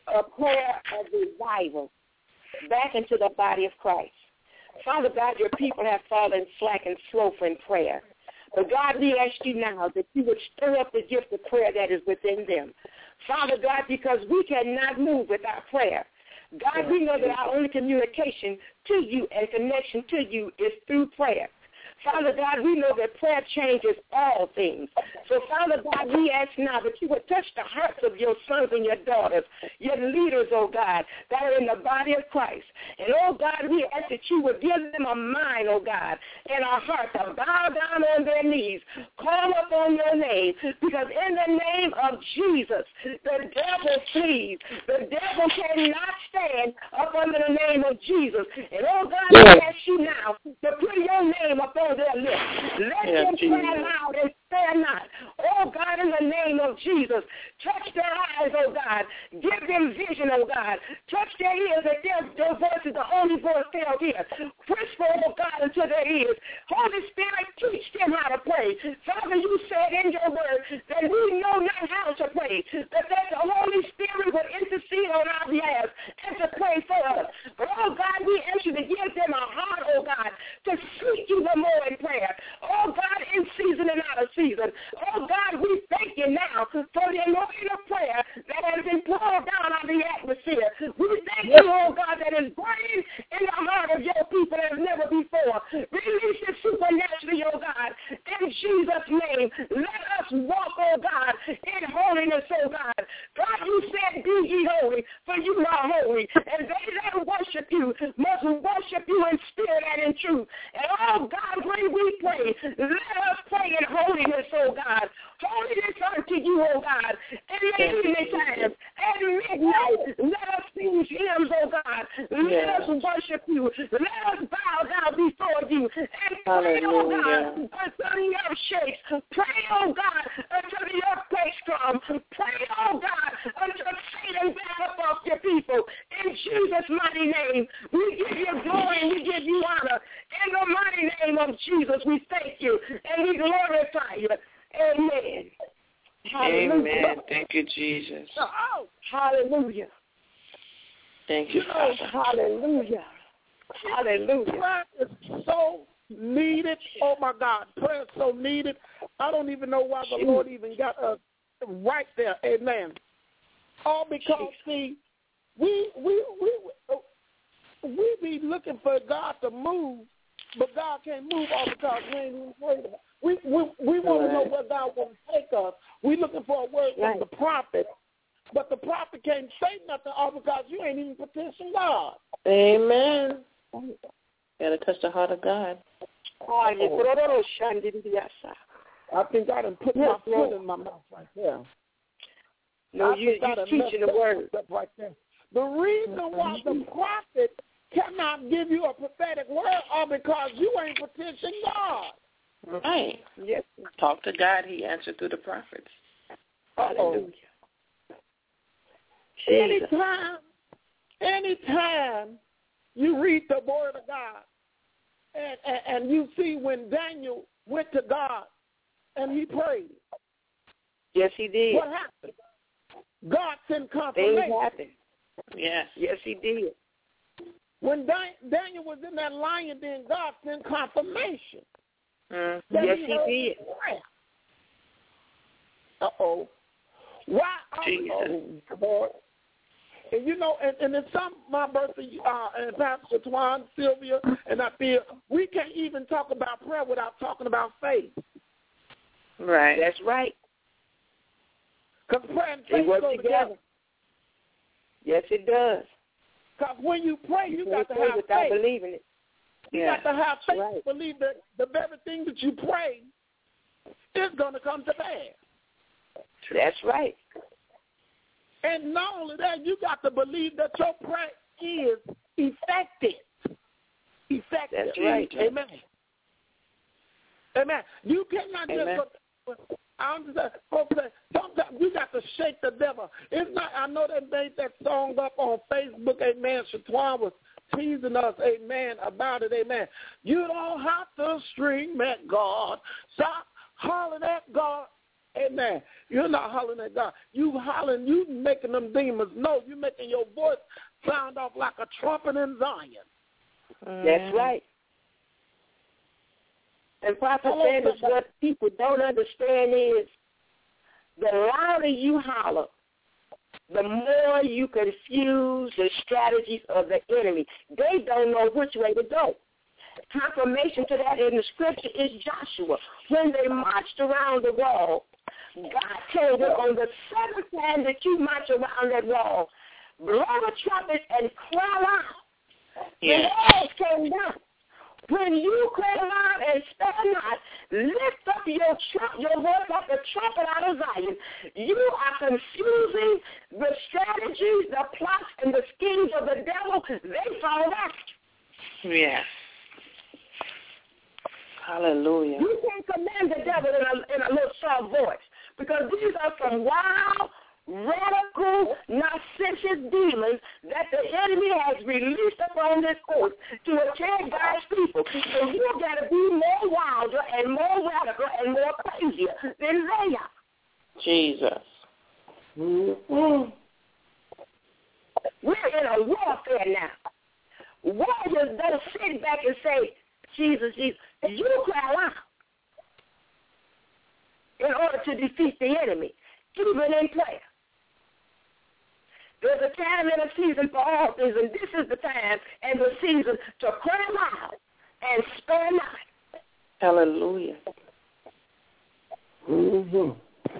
a prayer of revival back into the body of Christ. Father God, your people have fallen slack and slow in prayer. But God, we ask you now that you would stir up the gift of prayer that is within them. Father God, because we cannot move without prayer. God, we know that our only communication to you and connection to you is through prayer. Father God, we know that prayer changes all things. So, Father God, we ask now that you would touch the hearts of your sons and your daughters, your leaders, oh God, that are in the body of Christ. And, oh God, we ask that you would give them a mind, oh God, and a heart to bow down on their knees, call upon your name, because in the name of Jesus, the devil flees. The devil cannot stand up under the name of Jesus. And, oh God, we ask you now to put your name upon their lips. Let yeah, them Jesus. Cry loud and spare not. Oh, God, in the name of Jesus, touch their eyes, oh, God. Give them vision, oh, God. Touch their ears that their, their voice is the only voice they'll hear. Whisper, oh, God, into their ears. Holy Spirit, teach them how to pray. Father, you said in your word that we know not how to pray, but that the Holy Spirit would intercede on our behalf and to pray for us. But, oh, God, we ask you to give them a heart, oh, God, to seek you the more in prayer. Oh, God, in season and out of season. Oh, God, we thank you now for the anointing of prayer that has been poured down on the atmosphere. We thank you, oh, God, that is burning in the heart of your people as never before. Release it supernaturally, oh, God. In Jesus' name, let us walk, oh, God, in holiness, oh, God. God, you said, be ye holy, for you are holy. And they that worship you must worship you in spirit and in truth. And, oh, God, when we pray, let us pray in holiness, oh God. Holiness unto you, oh God. In the evening time, at midnight, let us sing hymns, oh God. Let yeah. us worship you. Let us bow down before you. And pray, oh God, until the earth shakes. Pray, oh God, until the earthquakes come. Pray, oh God, until Satan back up off your people. In Jesus' mighty name, we give you glory and we give you honor. In the mighty name of Jesus, we thank you and we glorify you. Amen. Hallelujah. Amen. Thank you, Jesus. Oh, hallelujah. Thank you, Father. Hallelujah. Hallelujah. Prayer is so needed. Oh, my God. Prayer is so needed. I don't even know why the Lord even got us right there. Amen. All because, see, we, we, we, we be looking for God to move, but God can't move all because we ain't even prayed about it. We, we, we want to know where God wants to take us. We're looking for a word from right. the prophet, but the prophet can't say nothing all because you ain't even petitioned God. Amen. Got to touch the heart of God. Oh. I think I done put my foot in my mouth right there. No, you, you're teaching the word. Right there. The reason why the prophet cannot give you a prophetic word all because you ain't petitioned God. Right. Yes. Talk to God. He answered through the prophets. Hallelujah. Anytime, anytime you read the word of God and, and, and you see when Daniel went to God and he prayed. Yes, he did. What happened? God sent confirmation. Things happened. Yes. Yes, he did. When Dan- Daniel was in that lion den, God sent confirmation. Mm. Yes, he, he did. Uh-oh. Why? Jesus. Oh, Lord. And you know, and, and in some, my birthday, uh, and Pastor Twan, Sylvia, and I feel we can't even talk about prayer without talking about faith. Right. That's right. Because prayer and faith work go together. together. Yes, it does. Because when you pray, you, you got to have without faith. believing it. You yeah. got to have faith right. to believe that the very thing that you pray is going to come to pass. That's right. And not only that, you got to believe that your prayer is effective. Effective. That's right. Amen. Amen. You cannot Amen. just go, I understand. Folks say, sometimes you got to shake the devil. It's not, I know they made that song up on Facebook, amen. Shatwan was teasing us, amen, about it, amen. You don't have to scream at God. Stop hollering at God. Amen. You're not hollering at God. You hollering, you making them demons know. You making your voice sound off like a trumpet in Zion. Mm. That's right. And Prophet Sanders, what people don't understand is the louder you holler, the more you confuse the strategies of the enemy. They don't know which way to go. Confirmation to that in the scripture is Joshua. When they marched around the wall, God told them on the seventh time that you march around that wall, blow a trumpet and cry out. Yeah. The walls came down. When you cry out and spare not, lift up your tr- your voice like a trumpet out of Zion. You are confusing the strategies, the plots, and the schemes of the devil. They fall back. Yes. Hallelujah. You can't command the devil in a, in a little soft voice because these are some wild, radical, narcissistic demons that the enemy has released upon this earth to attack God's people. So you got to be more wilder and more radical and more crazier than they are. Jesus. Mm-hmm. We're in a warfare now. Warriors don't sit back and say, Jesus, Jesus. You cry out in order to defeat the enemy, even in prayer. There's a time and a season for all things, and this is the time and the season to cry loud and spare not. Hallelujah. Mm-hmm.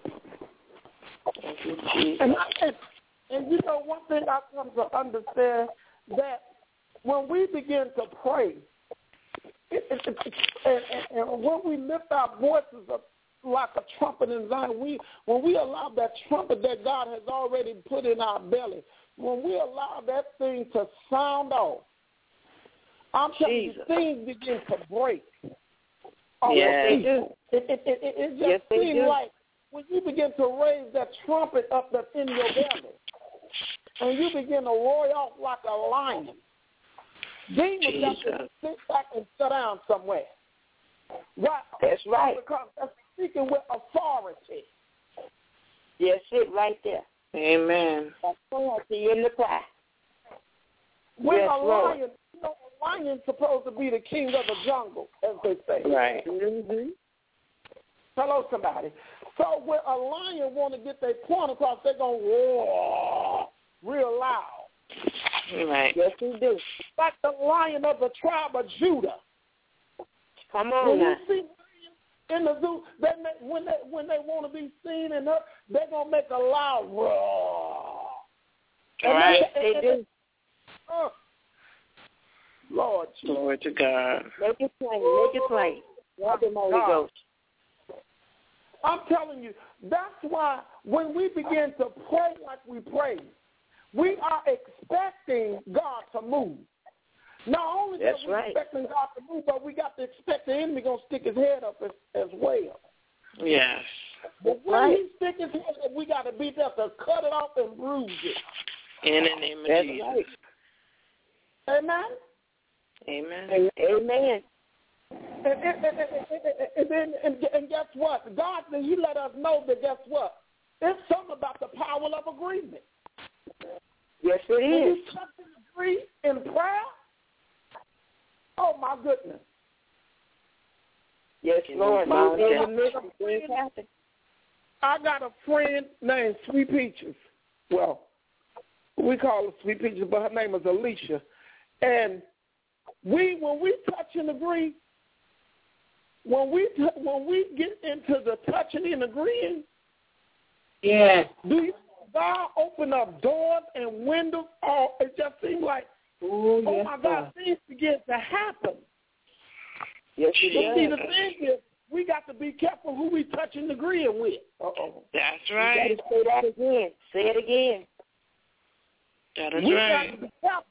Thank you, Jesus. And, and, and you know, one thing I come to understand that when we begin to pray, It, it, it, and, and, and when we lift our voices up like a trumpet in Zion, we, when we allow that trumpet that God has already put in our belly, when we allow that thing to sound off, I'm telling you, things begin to break. Oh, yes, they do. It, it, it, it, it just yes, seems do. like when you begin to raise that trumpet up that's in your belly, and you begin to roar off like a lion, demons have to sit back and sit down somewhere. Right. That's right. Because that's speaking with authority. Yes, it right there. Amen. Authority in the cry. When yes, a Lord. lion, you know, a lion's supposed to be the king of the jungle, as they say. Right. Mm-hmm. Hello, somebody. So when a lion want to get their point across, they're going to roar real loud. Right. Yes, we do. Like the lion of the tribe of Judah. Come on when now. you see lions in the zoo, they make, when they when they want to be seen and heard, they're gonna make a loud roar. All right. They, they, they do. Uh, Lord, glory to God. Make it plain. Make it plain. Lord, the Holy Ghost. I'm telling you, that's why when we begin to pray like we pray, we are expecting God to move. Not only are we right. expecting God to move, but we got to expect the enemy going to stick his head up as, as well. Yes. But when right. he sticks his head up, we got to be there to cut it off and bruise it. In the name of That's Jesus. Right. Amen? Amen. Amen. And, and, and, and, and, and, and guess what? God, he let us know that guess what? It's something about the power of agreement. Yes, it when is. you touch and agree in prayer, oh, my goodness. Yes, Lord. My, my, my I got a friend named Sweet Peaches. Well, we call her Sweet Peaches, but her name is Alicia. And we, when we touch and agree, when we t- when we get into the touching and agreeing, yeah, do you God open up doors and windows? Oh, it just seems like, Ooh, oh yes, my God, sir. things begin to happen. Yes, it But see, does. the thing is, we got to be careful who we touching and agreeing with. Uh-oh. That's right. You got to say that again. Say it again. That is we right. got to be careful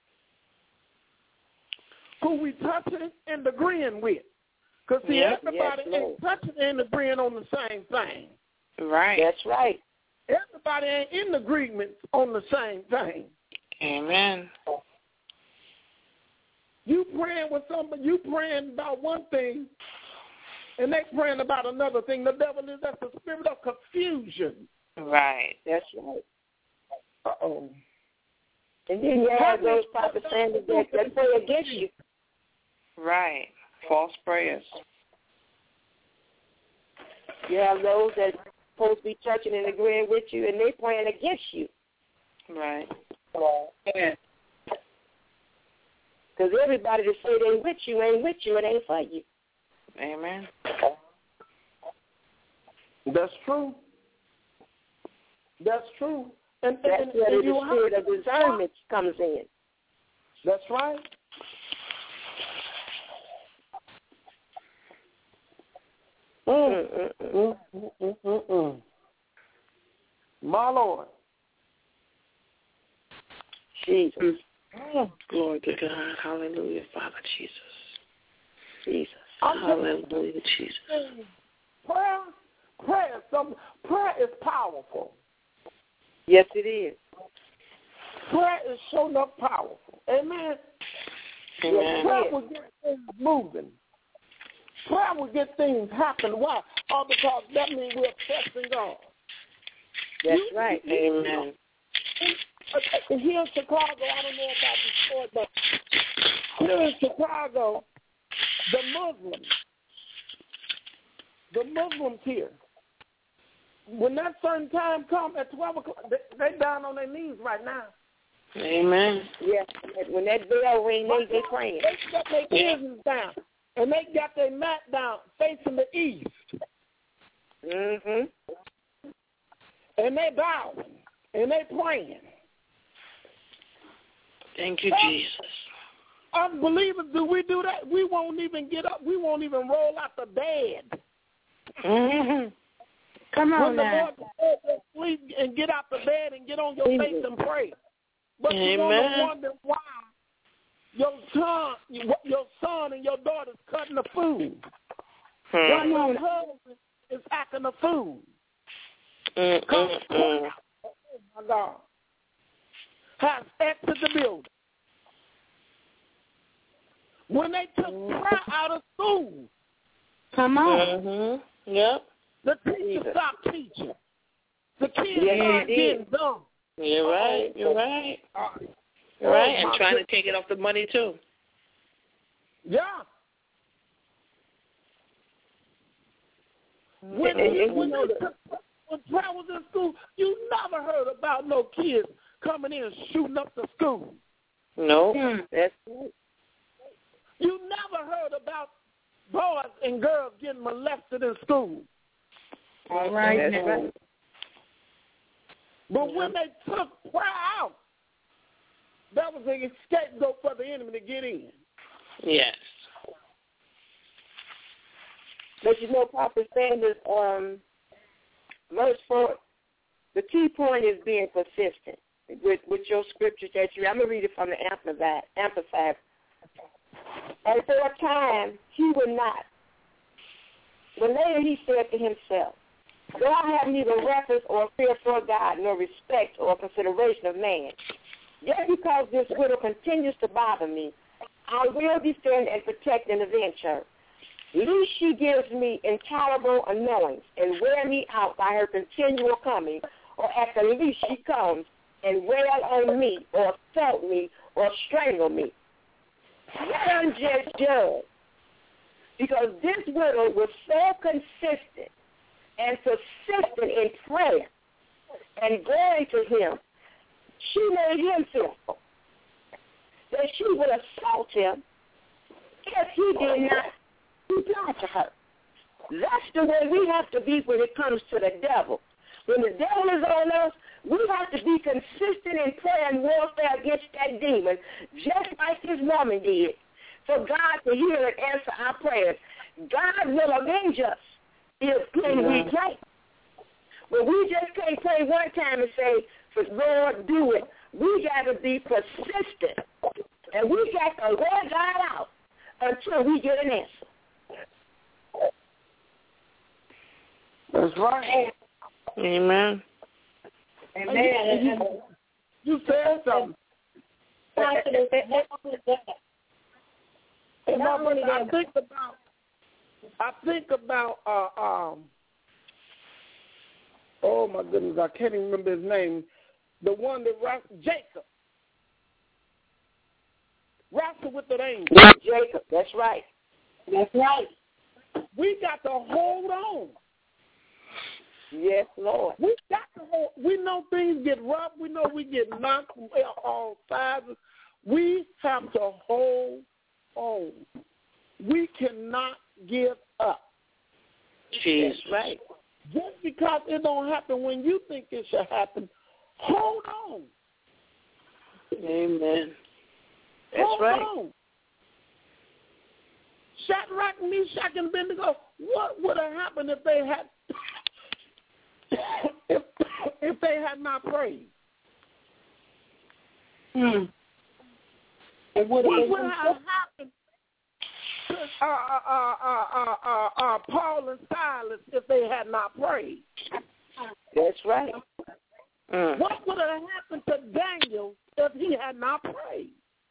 who we touching and agreeing with. Because, see, Yep. everybody Yes, ain't touching and agreeing on the same thing. Right. That's right. Everybody ain't in agreement on the same thing. Amen. You praying with somebody, you praying about one thing, and they praying about another thing. The devil is that's the spirit of confusion. Right. That's right. Uh-oh. And then you have those prophets saying that they pray against you. Right. False prayers. You have those that are supposed to be touching and agreeing with you, and they praying against you. Right. Yeah. Because everybody that say they with you ain't with you, it ain't for you. Amen. That's true. That's true. And that's and, where and the spirit of discernment comes in. That's right. Mm, mm, mm, mm, mm, mm, mm. My Lord. Jesus. Oh, glory to God. Hallelujah, Father Jesus. Jesus. Hallelujah, Jesus. Prayer, prayer, some, prayer is powerful. Yes, it is. Prayer is so enough powerful. Amen. Amen. Prayer will get things moving. Prayer will get things happen. Why? All because that means we're trusting God. That's you, right. You, Amen. In, here in Chicago, I don't know about Detroit, but here in Chicago, the Muslims, the Muslims here, when that certain time comes at twelve o'clock, they, they down on their knees right now. Amen. Yes. When that bell rings, they they praying. They got their business down, and they got their mat down facing the east. Mhm. And they bowing, and they praying. Thank you, Jesus. Unbelievers, do we do that? We won't even get up. We won't even roll out the bed. Mm-hmm. Come on when now. the Lord says sleep and get out the bed and get on your Jesus. face and pray. But Amen. you want to wonder why your son, your son and your daughter's cutting the food. Hmm. Why your husband is hacking the food. Mm-mm-mm. Oh, my God. Has exited the building. When they took prayer out of school. Come on. Mm-hmm. Yep. The teacher stopped teaching. The kids Yeah, started getting dumb. You're right. You're right. You're Oh, right. And my trying goodness. to take it off the money, too. Yeah. When, when, they took, when prayer was in school, you never heard about no kids coming in and shooting up the school. No. Hmm. That's right. You never heard about boys and girls getting molested in school. All right. That's right. But when they took prayer out, that was an scapegoat for the enemy to get in. Yes. But you know, Prophet Sanders, um, verse four, the key point is being persistent with, with your scriptures that you, I'm going to read it from the Amplified. Amplified. And for a time, he would not. But later he said to himself, though I have neither reverence or fear for God, nor respect or consideration of man, just because this widow continues to bother me, I will defend and protect and avenge her. Least she gives me intolerable annoyance and wear me out by her continual coming, or at the least she comes and wail on me or assault me or strangle me. Let unjust judge, because this widow was so consistent and persistent in prayer and going to him, she made him fearful that she would assault him if he did not reply to her. That's the way we have to be when it comes to the devil. When the devil is on us, we have to be consistent in prayer and warfare against that demon, just like this woman did, for God to hear and answer our prayers. God will avenge us if when we pray. But we just can't pray one time and say, Lord, do it. We got to be persistent, and we got to wear God out until we get an answer. That's right. Amen. Amen. You, you said something. And I, I think about I think about, uh, um, oh, my goodness, I can't even remember his name, the one that wrestled, Jacob. Wrestled with the angel. Jacob, that's right. That's right. We got to hold on. Yes, Lord. We got to hold. We know things get rough. We know we get knocked from all sides. We have to hold on. We cannot give up. That's right. Just because it don't happen when you think it should happen, hold on. Amen. That's hold right. on. Shadrach, Meshach, and Abednego, what would have happened if they had if, if they had not prayed? Hmm. What would have happened to uh, uh, uh, uh, uh, uh, Paul and Silas if they had not prayed? That's right. Mm. What would have happened to Daniel if he had not prayed?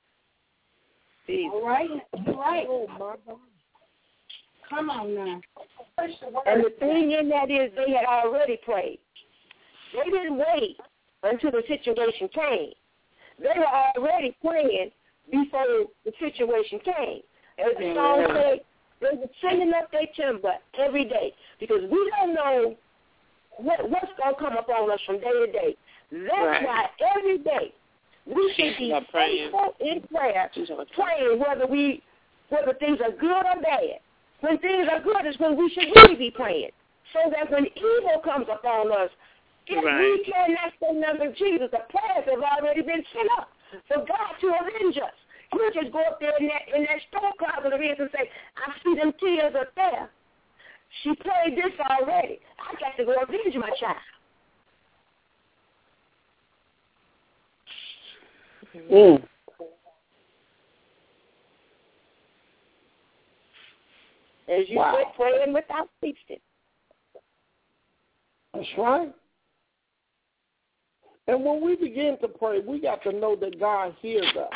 All right. All right. Oh, my God. Come on now. And the thing in that is they had already prayed. They didn't wait until the situation came. They were already praying before the situation came. As the song said, they were sending up their timber every day because we don't know what, what's going to come upon us from day to day. That's right. Why every day we should be faithful in prayer, praying whether we whether things are good or bad. When things are good is when we should really be praying, so that when evil comes upon us, if right. we cannot say nothing of Jesus, the prayers have already been sent up for God to avenge us. You just go up there in that in that storm closet of his and say, I see them tears up there. She prayed this already. I got to go avenge my child. Mm. As you wow. said, praying without ceasing. That's right. And when we begin to pray, we got to know that God hears us.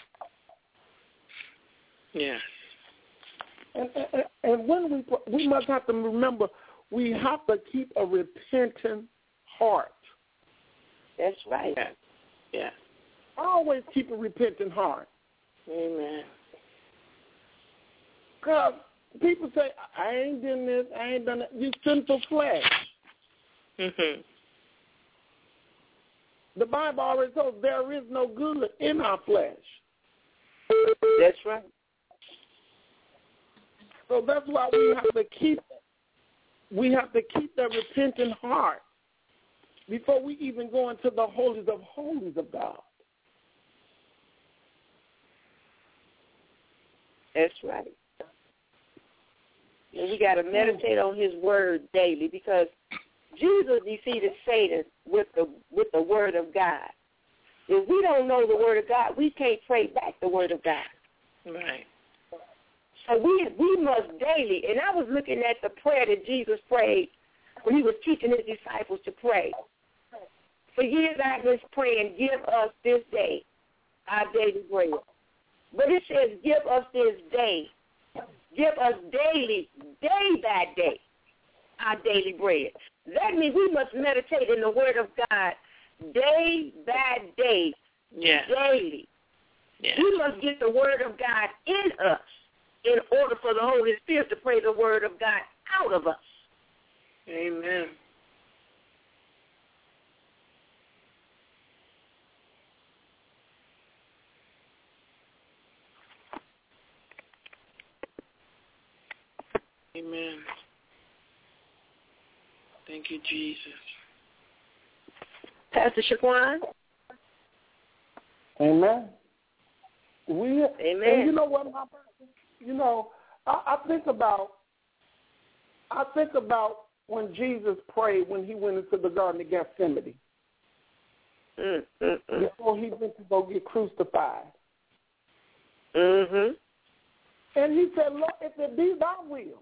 Yeah. And, and, and when we pray, we must have to remember we have to keep a repentant heart. That's right. Yeah. yeah. Always keep a repentant heart. Amen. Because people say, I ain't done this, I ain't done that. You sinful flesh. Mm-hmm. The Bible already told us there is no good in our flesh. That's right. So that's why we have to keep we have to keep that repentant heart before we even go into the holies of holies of God. That's right. And we got to meditate on his word daily because Jesus defeated Satan with the with the word of God. If we don't know the word of God, we can't pray back the word of God. Right. So we we must daily, and I was looking at the prayer that Jesus prayed when he was teaching his disciples to pray. For years I've been praying, give us this day our daily bread. But it says, give us this day. Give us daily, day by day, our daily bread. That means we must meditate in the word of God day by day, yeah. daily. Yeah. We must get the word of God in us in order for the Holy Spirit to pray the word of God out of us. Amen. Amen. Thank you, Jesus. Pastor Shaquan? Amen. We, Amen. And you know what, my person? You know, I, I think about, I think about when Jesus prayed when he went into the Garden of Gethsemane. Mm, mm, mm. Before he went to go get crucified. Mm-hmm. And he said, Lord, if it be thy will,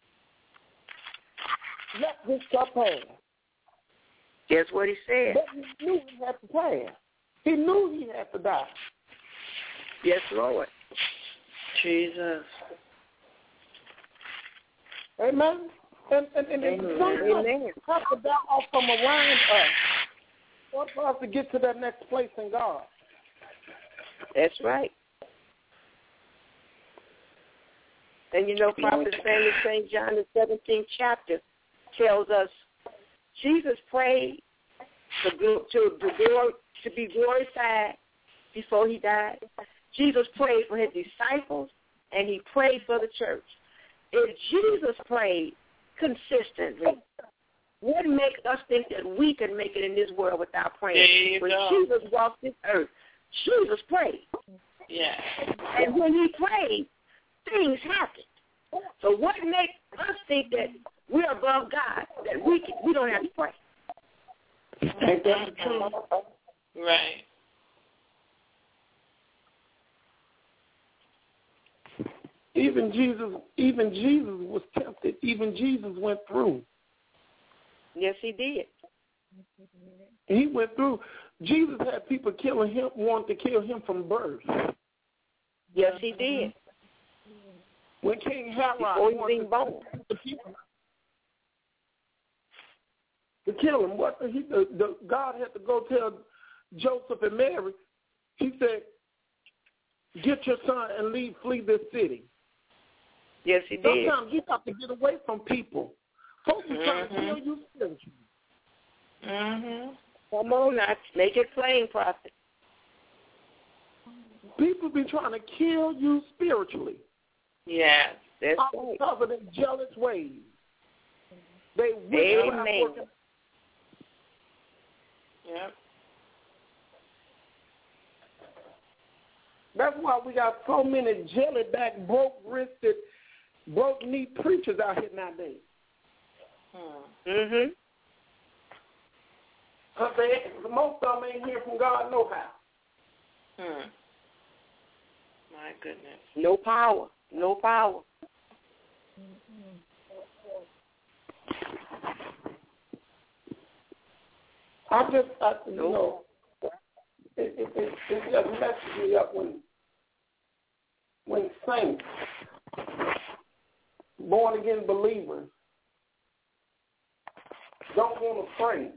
let this cup pass. That's what he said. But he knew he had to pass. He knew he had to die. Yes, Lord. Jesus. Amen. And and, and, and sometimes have to die off from around us for us to get to that next place in God. That's right. And you know, Prophet Samuel Saint John, the seventeenth chapter, tells us Jesus prayed to, to, to, to be glorified before he died. Jesus prayed for his disciples, and he prayed for the church. If Jesus prayed consistently, what makes us think that we can make it in this world without praying? When go. Jesus walked this earth, Jesus prayed. Yeah. And when he prayed, things happened. So what makes us think that we're above God, that we can, we don't have to pray? Ain't that the truth? Right. Even Jesus, even Jesus was tempted. Even Jesus went through. Yes, he did. He went through. Jesus had people killing him, wanting to kill him from birth. Yes, he did. When King Herod wanted to, the people to kill him, what he, the, the, God had to go tell Joseph and Mary. He said, "Get your son and leave, flee this city." Yes, he did. Sometimes you have to get away from people. Folks are trying mm-hmm. to kill you spiritually. Mm-hmm. Come on now, make it plain, prophet. People be trying to kill you spiritually. Yeah, that's right. Because of their jealous ways. They Amen. Yep. That's why we got so many jelly-back, broke-wristed, broke-knee preachers out here nowadays. Hmm. Mm-hmm. Because they, most of them ain't hear from God no how. Hmm. My goodness. No power. No power. I just, I, you nope. know, it, it, it, it just messes me up when, when saints, born-again believers, don't want to pray.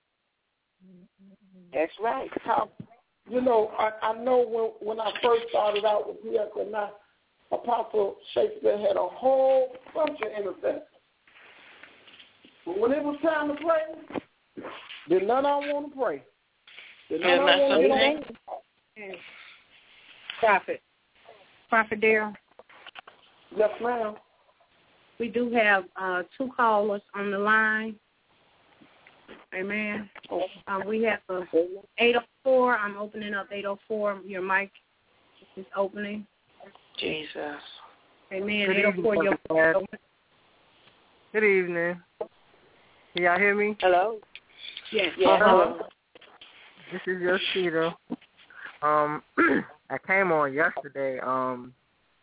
That's right. How, you know, I, I know when, when I first started out with P S N I, Apostle Shakespeare had a whole bunch of intercessors. But when it was time to pray, then none of them want to pray. Then none of them want to pray. Prophet. Prophet Darrell. Yes, ma'am. We do have uh, two callers on the line. Amen. Um, we have a eight oh four. I'm opening up eight oh four. Your mic is opening. Jesus. Amen. Good eight oh four. evening, your Good evening. Can y'all hear me? Hello. Yes. Yeah. Hello. This is Yoshida. Um, I came on yesterday. Um,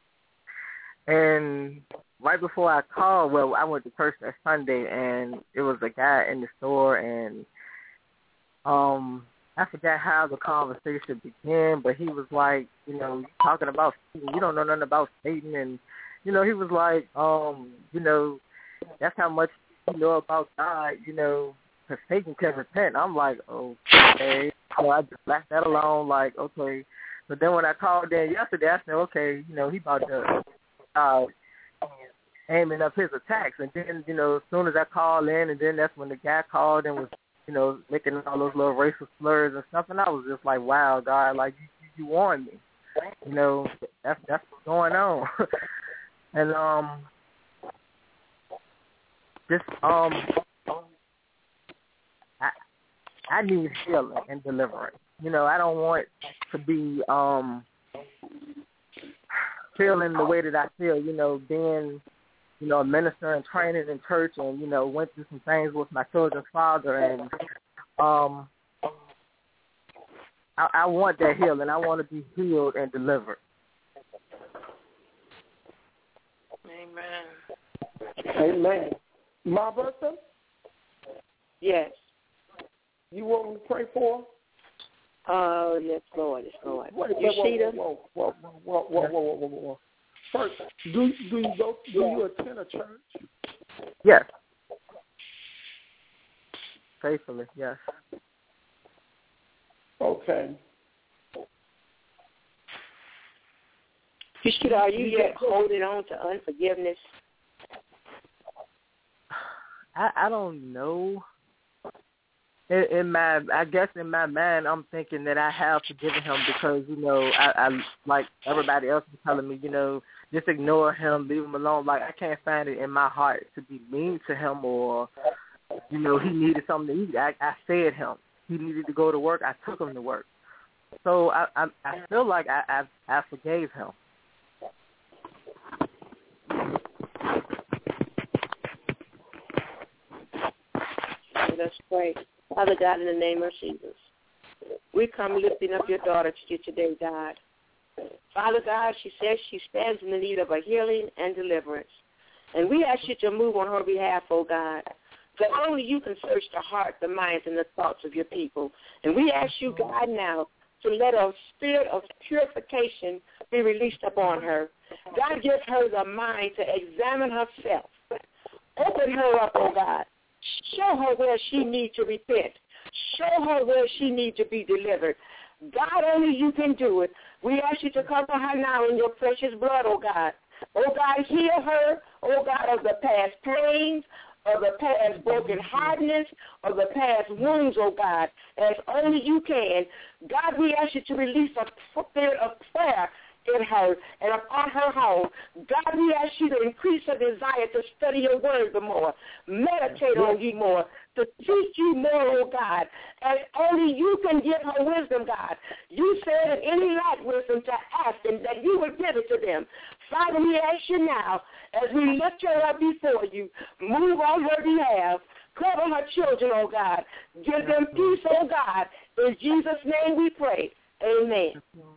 and right before I called, well, I went to church that Sunday, and it was a guy in the store, and um, I forgot how the conversation began, but he was like, you know, talking about Satan. You don't know nothing about Satan, and you know, he was like, um, you know, that's how much you know about God, you know, because Satan can repent. I'm like, okay, so I just left that alone, like, okay. But then when I called in yesterday, I said, okay, you know, he about to uh, aiming up his attacks. And then, you know, as soon as I called in, and then that's when the guy called and was, you know, making all those little racial slurs and stuff. And I was just like, wow, God, like, you, you warned me. You know, that's that's what's going on. and um, just um, I I need healing and deliverance. You know, I don't want to be um feeling the way that I feel. You know, being you know a minister and training in church, and you know went through some things with my children's father, and um. I, I want that healing. I want to be healed and delivered. Amen. Amen. My brother? Yes. You want me to pray for? Oh, uh, yes, Lord. Yes, Lord. Wait, you whoa, see whoa, whoa, whoa, whoa, whoa, whoa, whoa, whoa, whoa. First, do do you go? Do you attend a church? Yes. Faithfully, yes. Okay. Kishida, are you yet holding on to unforgiveness? I, I don't know. In, in my, I guess in my mind, I'm thinking that I have forgiven him because, you know, I, I like everybody else is telling me, you know, just ignore him, leave him alone. Like, I can't find it in my heart to be mean to him or, you know, he needed something to eat. I, I fed him. He needed to go to work. I took him to work. So I, I, I feel like I, I, I forgave him. Let's pray. Father God, in the name of Jesus, we come lifting up your daughter to you today, God. Father God, she says she stands in the need of a healing and deliverance. And we ask you to move on her behalf, oh God. For only you can search the heart, the minds, and the thoughts of your people. And we ask you, God, now to let a spirit of purification be released upon her. God, give her the mind to examine herself. Open her up, oh God. Show her where she needs to repent. Show her where she needs to be delivered. God, only you can do it. We ask you to cover her now in your precious blood, oh God. Oh God, heal her, oh God, of the past pains, of the past broken heartedness, of the past wounds, oh God, as only you can. God, we ask you to release a spirit of prayer in her and upon her home. God, we ask you to increase her desire to study your word the more, meditate on you more, to teach you more, oh God, as only you can give her wisdom, God. You said that any lack wisdom to ask them, that you would give it to them. Father, we ask you now, as we lift her up before you, move on her behalf, cover her children, oh God. Give them peace, oh God. In Jesus' name we pray. Amen.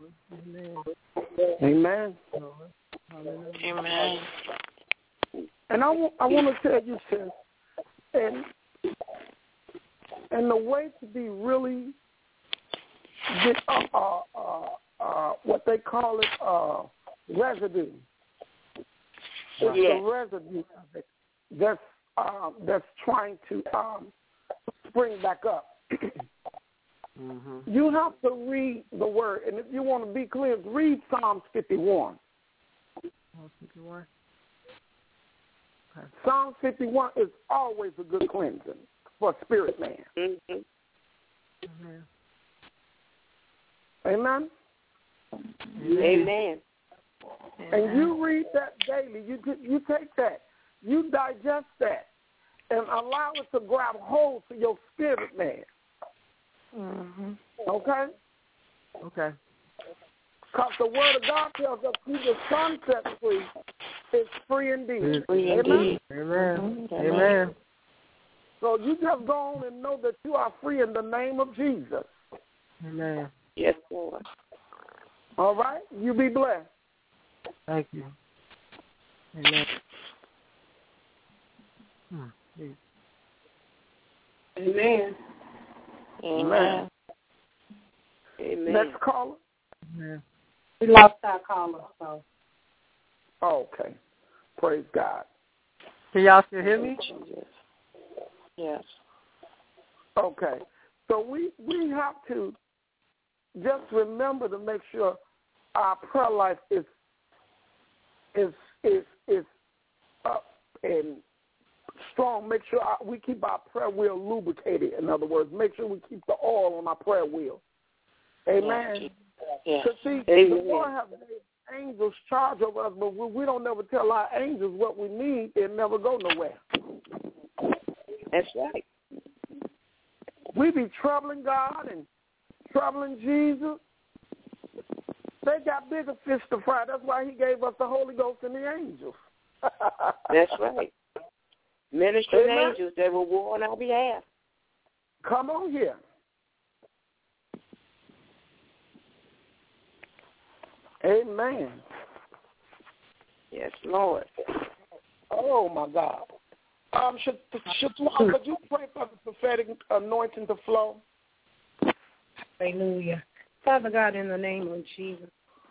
Amen. Amen. And I, w- I want to tell you, sis, and, and the way to be really, get, uh, uh, uh, uh, what they call it, uh, residue. It's yes. the residue of it that's, uh, that's trying to um, spring back up. Mm-hmm. You have to read the word, and if you want to be clear, read Psalms fifty-one. Psalms fifty-one. Okay. Psalms fifty-one is always a good cleansing for a spirit man. Mm-hmm. Amen. Amen? Amen. And you read that daily. You you take that. You digest that and allow it to grab hold to your spirit man. Mm-hmm. Okay? Okay. Because the word of God tells us who the Son sets free is free indeed. Free Amen? Amen. Amen. Amen. So you just go on and know that you are free in the name of Jesus. Amen. Yes, Lord. All right? You be blessed. Thank you. Amen. Hmm. Amen. Amen. Amen. Next caller. Amen. We lost our caller, so. Okay. Praise God. Can y'all still hear me? Yes. Okay. So we, we have to just remember to make sure our prayer life is is is is up and strong. Make sure our, we keep our prayer wheel lubricated. In other words, make sure we keep the oil on our prayer wheel. Amen. Yes. Because see, Amen. the Lord have made angels charge over us, but we, we don't never tell our angels what we need. It never go nowhere. That's right. We be troubling God and troubling Jesus. They got bigger fish to fry. That's why he gave us the Holy Ghost and the angels. That's right. Ministering Amen. angels that will war on our behalf. Come on here. Amen. Yes, Lord. Oh, my God. Um, should, should, could you pray for the prophetic anointing to flow? Hallelujah. Father God, in the name of Jesus,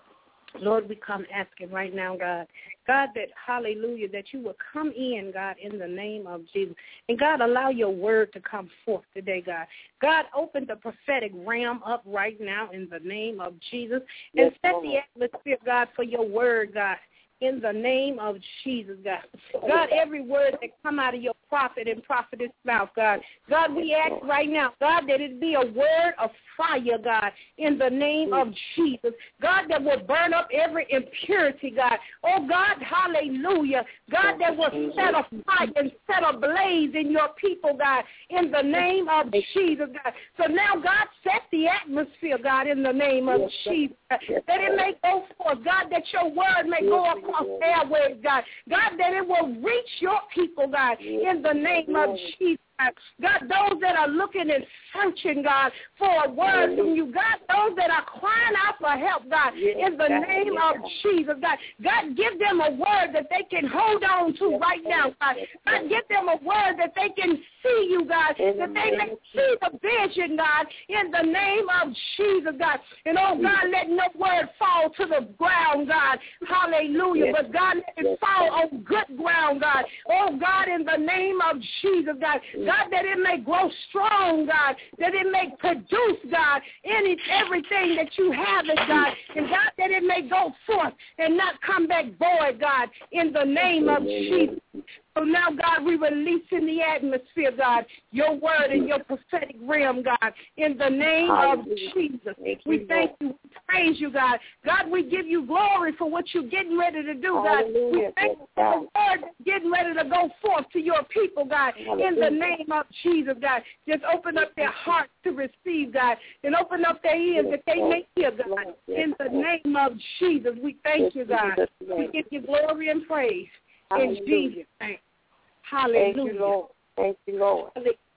Lord, we come asking right now, God, God, that, hallelujah, that you will come in, God, in the name of Jesus. And, God, allow your word to come forth today, God. God, open the prophetic realm up right now in the name of Jesus. And yes, set Lord. The atmosphere, God, for your word, God, in the name of Jesus, God. God, every word that come out of your prophet and prophetess mouth, God. God, we ask right now, God, that it be a word of fire, God, in the name of Jesus. God, that will burn up every impurity, God. Oh, God, hallelujah. God, that will set a fire and set a blaze in your people, God, in the name of Jesus, God. So now, God, set the atmosphere, God, in the name of Jesus. That it may go forth, God, that your word may go across airways, God. God, that it will reach your people, God, in the name of Jesus. God, those that are looking and searching, God, for a word from you. God, those that are crying out for help, God, in the name of Jesus, God. God, give them a word that they can hold on to right now, God. God, give them a word that they can see you, God, that they may see the vision, God, in the name of Jesus, God. And, oh, God, let no word fall to the ground, God. Hallelujah. But, God, let it fall on good ground, God. Oh, God, in the name of Jesus, God. God, that it may grow strong, God, that it may produce, God, any everything that you have it, God, and God, that it may go forth and not come back void, God, in the name of Jesus. So now, God, we release in the atmosphere, God, your word in your prophetic realm, God, in the name of Jesus. We thank you. We praise you, God. God, we give you glory for what you're getting ready to do, God. We thank you for the word that's getting ready to go forth to your people, God, in the name of Jesus, God. Just open up their hearts to receive, God, and open up their ears that they may hear, God, in the name of Jesus. We thank you, God. We give you glory and praise. In Jesus' name. Hallelujah. Thank you, Lord. Thank you, Lord.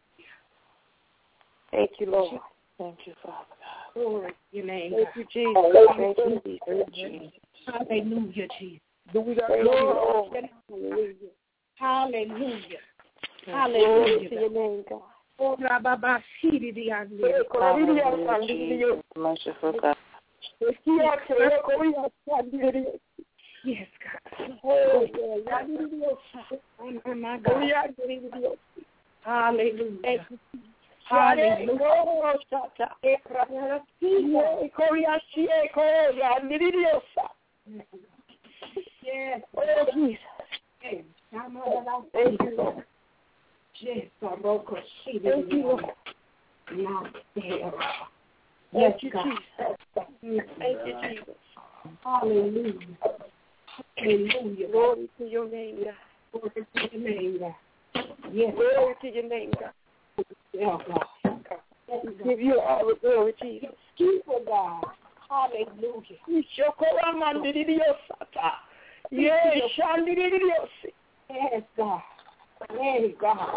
Thank you, Lord. Thank you, Father God. Glory to your name, Thank God. you, Jesus. Thank you, Jesus. Hallelujah, Jesus. Do we got Lord? Hallelujah. Hallelujah. Hallelujah. Hallelujah. To your name, God. Oh, Rababa, Sidi, the Merciful God. Yes, God. Oh, my God. Hallelujah. Hallelujah. Yes. Oh, Jesus. Thank you, Lord. Yes, Thank you, Lord. Yes, God. Thank you, Jesus. Hallelujah. Hallelujah. Glory to your name, God. Glory to your name, God. Yes. Glory to your name, God. Yeah, God. We give you all the glory, Jesus. Keep it, God. Hallelujah. Yes, Yes, God. Yes, God.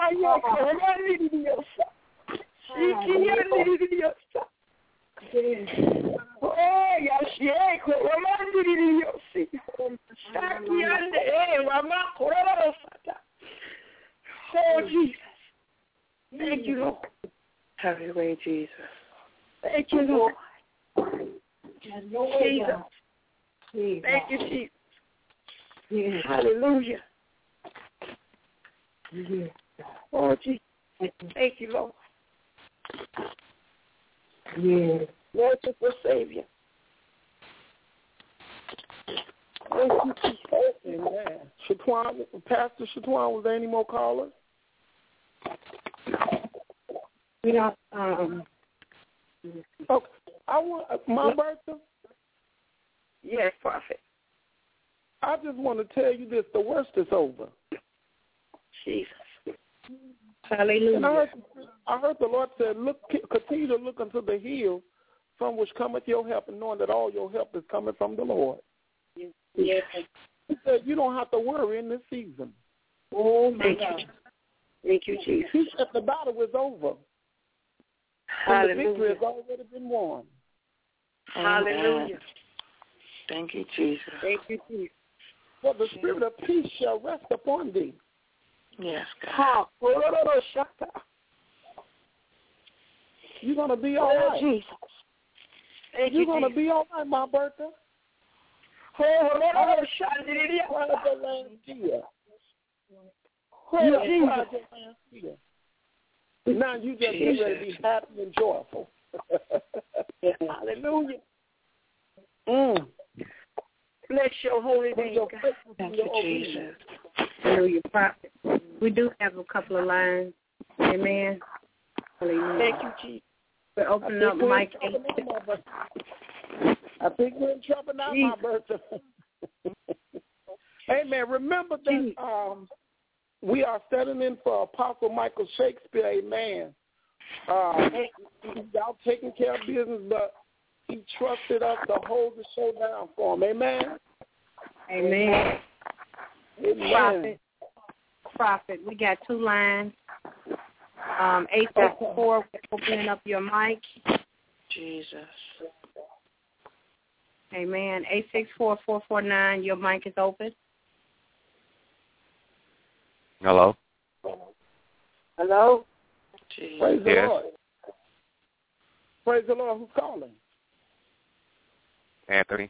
Oh, yes, yes. Oh, Jesus. Thank you, Lord. Have your way, Jesus. Thank you, Lord. Jesus. Thank you, Jesus. Yes. Hallelujah. Yes. Oh, Jesus. Thank you, Lord. Yes. Merciful Savior. Thank you, Jesus. Amen. Shatwan, Pastor Shatwan, was there any more callers? We don't, um, okay. I want, my birthday? Yes, Prophet. I just want to tell you this, the worst is over. Jesus. Hallelujah. And I heard, I heard the Lord say, look, continue to look unto the hill from which cometh your help, and knowing that all your help is coming from the Lord. Yes. Yes. He said, you don't have to worry in this season. Oh, my Thank God. you. Thank you, Jesus. He said the battle is over. Hallelujah. And the victory has already been won. Hallelujah. Thank you, Jesus. Thank you, Jesus. For the spirit of peace shall rest upon thee. Yes, God. You're going to be all Oh, right. Jesus. Thank You're you, going to Jesus. be all right, my Bertha. Oh, now you just get ready to be happy and joyful. Hallelujah. Mm. Bless your holy name, God. Thank you, Jesus. Hallelujah, prophet. We do have a couple of lines. Amen. Hallelujah. Thank you, Jesus. We're opening up Mike eight. I think we're in trouble now, my Bertha. Amen. Remember that um, we are setting in for Apostle Michael Shakespeare. Amen. Um, he's out taking care of business, but he trusted us to hold the show down for him. Amen. Amen. Amen. Prophet, prophet, we got two lines. Um, eight six four, opening up your mic. Jesus. Amen. Eight six four four four nine. Your mic is open. Hello. Hello. Jesus. Praise the Yes. Lord. Praise the Lord. Who's calling? Anthony.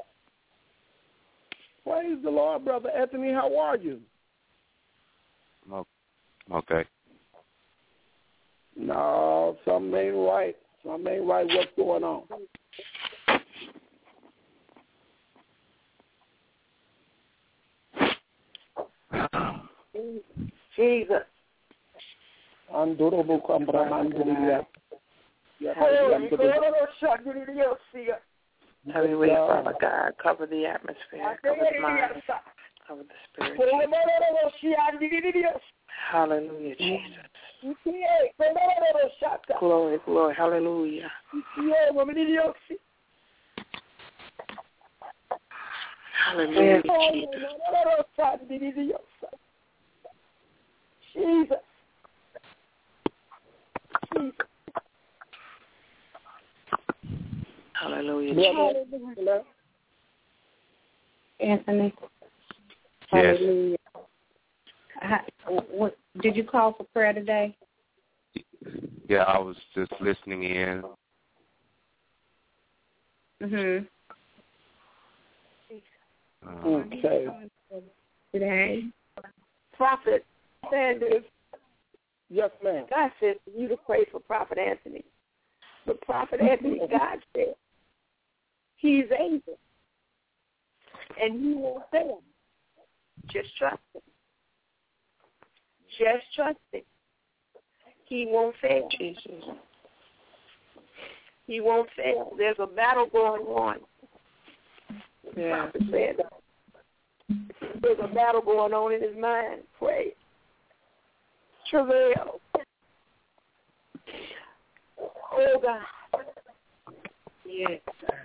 Praise the Lord, Brother Anthony. How are you? I'm okay. No, something ain't right. Something ain't right. What's going on? Jesus. Hallelujah, Father God. Cover the atmosphere. Cover the mind. Cover the spirit. Hallelujah, Jesus. Glory, glory. Hallelujah. Hallelujah, Jesus. Jesus. Jesus. Hallelujah, Jesus. Anthony. Yes. Hallelujah. How, what, did you call for prayer today? Yeah, I was just listening in. Mhm. Uh, Okay. Today. Prophet Sanders. Yes, ma'am. God said for you to pray for Prophet Anthony. But Prophet Anthony, God said he's able. And he won't fail. Just trust him. Just trust him. He won't fail. Jesus. He won't fail. There's a battle going on. Yeah. Prophet said there's a battle going on in his mind. Pray. Travail. Oh, God. Yes.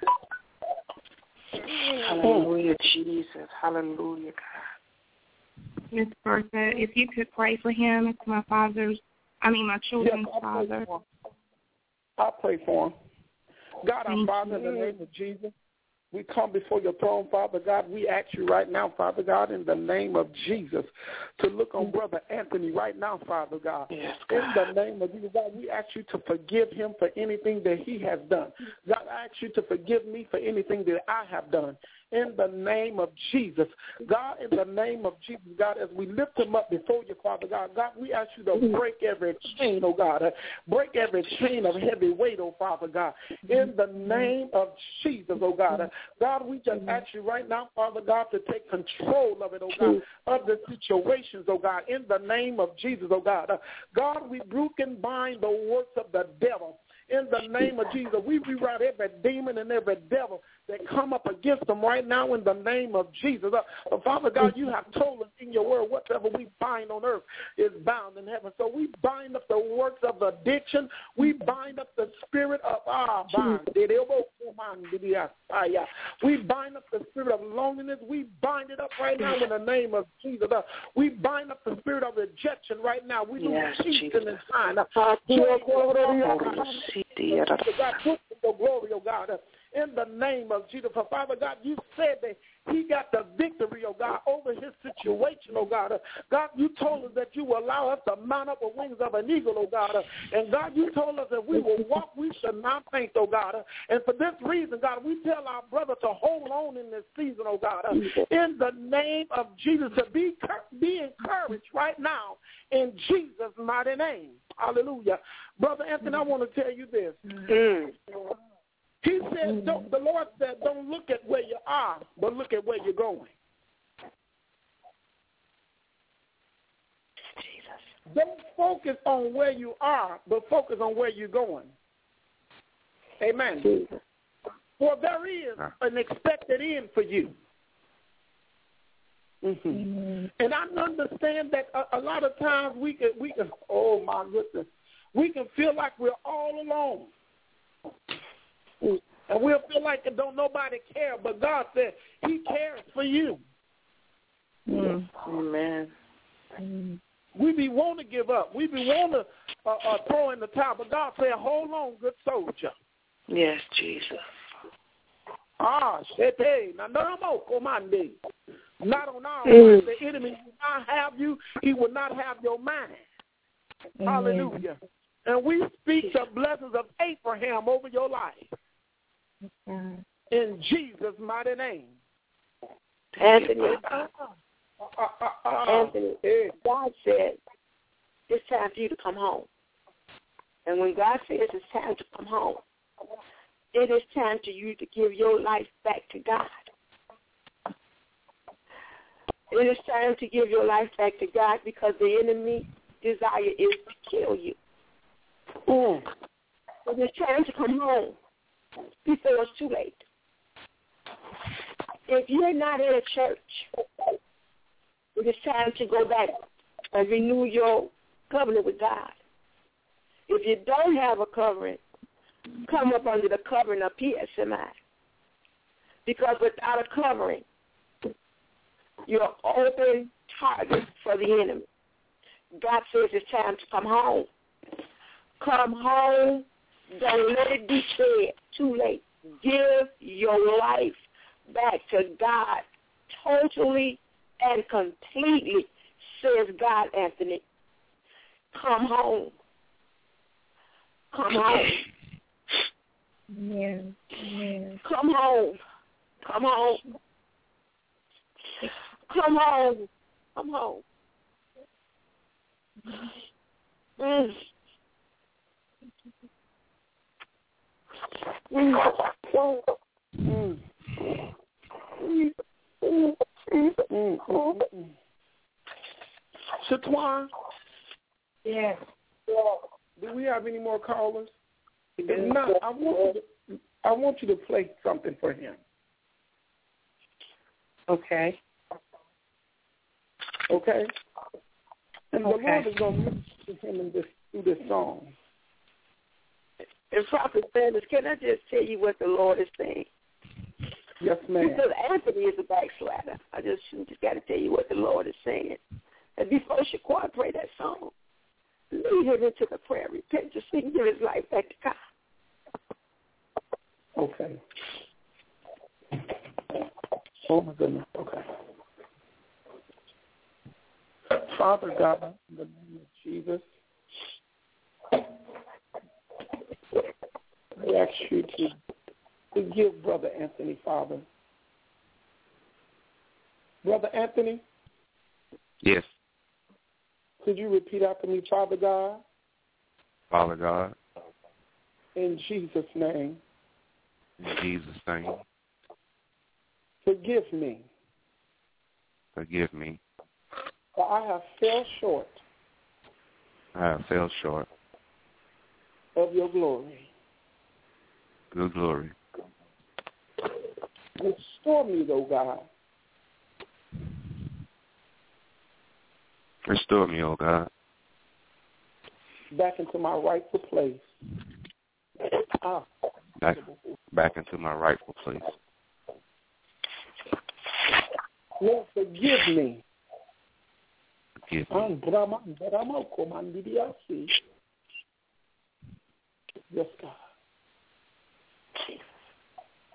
Hallelujah, Jesus. Hallelujah, God. Miss Bertha, if you could pray for him, it's my father's, I mean my children's Yes, I'll father. pray for him. I'll pray for him. God, our Thank Father, in the you. name of Jesus, we come before your throne, Father God. We ask you right now, Father God, in the name of Jesus, to look on Brother Anthony right now, Father God. Yes, In God. the name of Jesus, God, we ask you to forgive him for anything that he has done. God, I ask you to forgive me for anything that I have done. In the name of Jesus. God, in the name of Jesus, God, as we lift him up before you, Father God, God, we ask you to break every chain, oh God. Uh, break every chain of heavy weight, oh Father God. In the name of Jesus, oh God. Uh, God, we just ask you right now, Father God, to take control of it, oh God, of the situations, oh God, in the name of Jesus, oh God. Uh, God, we rebuke and bind the works of the devil. In the name of Jesus, we reroute every demon and every devil that come up against them right now in the name of Jesus. Uh, Father God, you have told us in your word, whatever we bind on earth is bound in heaven. So we bind up the works of addiction. We bind up the spirit of ah, bind. We bind up the spirit of loneliness. We bind it up right now in the name of Jesus. Uh, we bind up the spirit of rejection right now. We Yes, lose peace Jesus. in this time. Uh, joy, God, put in your glory, oh God. Uh, in the name of Jesus. For Father God, you said that he got the victory, oh God, over his situation, oh God. Uh, God, you told us that you will allow us to mount up with wings of an eagle, oh God. Uh, and God, you told us that we will walk, we shall not faint, oh God. Uh, and for this reason, God, we tell our brother to hold on in this season, oh God. Uh, in the name of Jesus, to be, be encouraged right now in Jesus' mighty name. Hallelujah. Brother Anthony, I want to tell you this. Mm. He said, don't, the Lord said, don't look at where you are, but look at where you're going. Jesus. Don't focus on where you are, but focus on where you're going. Amen. Jesus. For there is an expected end for you. Mm-hmm. Mm-hmm. And I understand that a, a lot of times we can, we can, oh my goodness, we can feel like we're all alone. And we'll feel like it don't nobody care, but God said he cares for you. Mm. Amen. Mm. We be want to give up. We be want to uh, uh, throw in the towel, but God said, hold on, good soldier. Yes, Jesus. Ah, shete, na no more commande. Not on our mm. mind. The enemy will not have you. He will not have your mind. Mm. Hallelujah. And we speak the blessings of Abraham over your life. Mm. In Jesus' mighty name. Anthony, uh, uh, uh, uh, Anthony, God said it's time for you to come home. And when God says it's time to come home, it is time for you to give your life back to God. It is time to give your life back to God because the enemy desire is to kill you. Mm. It is time to come home before it's too late. If you're not in a church, it is time to go back and renew your covenant with God. If you don't have a covering, come up under the covering of P S M I. Because without a covering, you're open target for the enemy. God says it's time to come home. Come home. Don't let it be said too late. Give your life back to God totally and completely, says God, Anthony. Come home. Come home. Yeah. Yeah. Come home. Come home. Come home. Come home. Mm. Mm. Mm. Mm. Mm. Mm. Shatwan? Yes. Do we have any more callers? If not, I want you to, I want you to play something for him. Okay. Okay? And the okay. Lord is going to minister to him in this, through this song. And Prophet Sanders, can I just tell you what the Lord is saying? Yes, ma'am. Because Anthony is a backslider. I just, just got to tell you what the Lord is saying. And before Shaquan pray that song, lead him into the prayer, repent, just so he can give his life back to God. Okay. Oh, my goodness. Okay. Father God, in the name of Jesus, I ask you to forgive Brother Anthony, Father. Brother Anthony? Yes. Could you repeat after me, Father God? Father God. In Jesus' name. In Jesus' name. Forgive me. Forgive me. For I have fell short. I have fell short. Of your glory. Your glory. Restore me, O God. Restore me, O God. Back into my rightful place. Ah. Back, back into my rightful place. Lord, forgive me. Forgive me. Yes, God.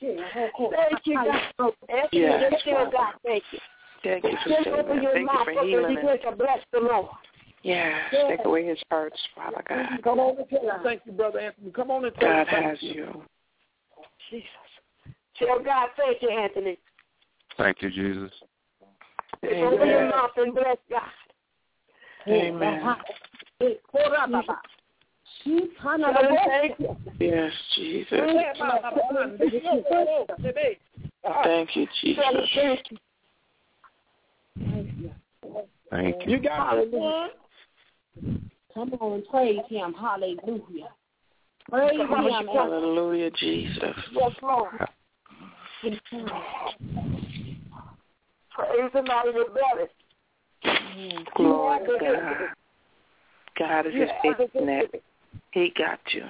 Thank you, God. Anthony, Yes. just tell God thank you. Thank you for Just saving open him. your Thank you mouth for up and healing him. begin to bless the Lord. Yes. Yes. Take away his hurts, Father God. Come on and tell him. Thank you, Brother Anthony. Come on and tell God him. has you. Jesus. Tell God thank you, Anthony. Thank you, Jesus. Just open your mouth and bless God. Amen. Yes, Jesus. Thank you, Jesus. Thank you. You got it. Come on, praise him. Hallelujah. Praise him. Hallelujah, Jesus. Yes, Lord. Praise him out of the belly. Glory to God. God is his faithfulness. He got you.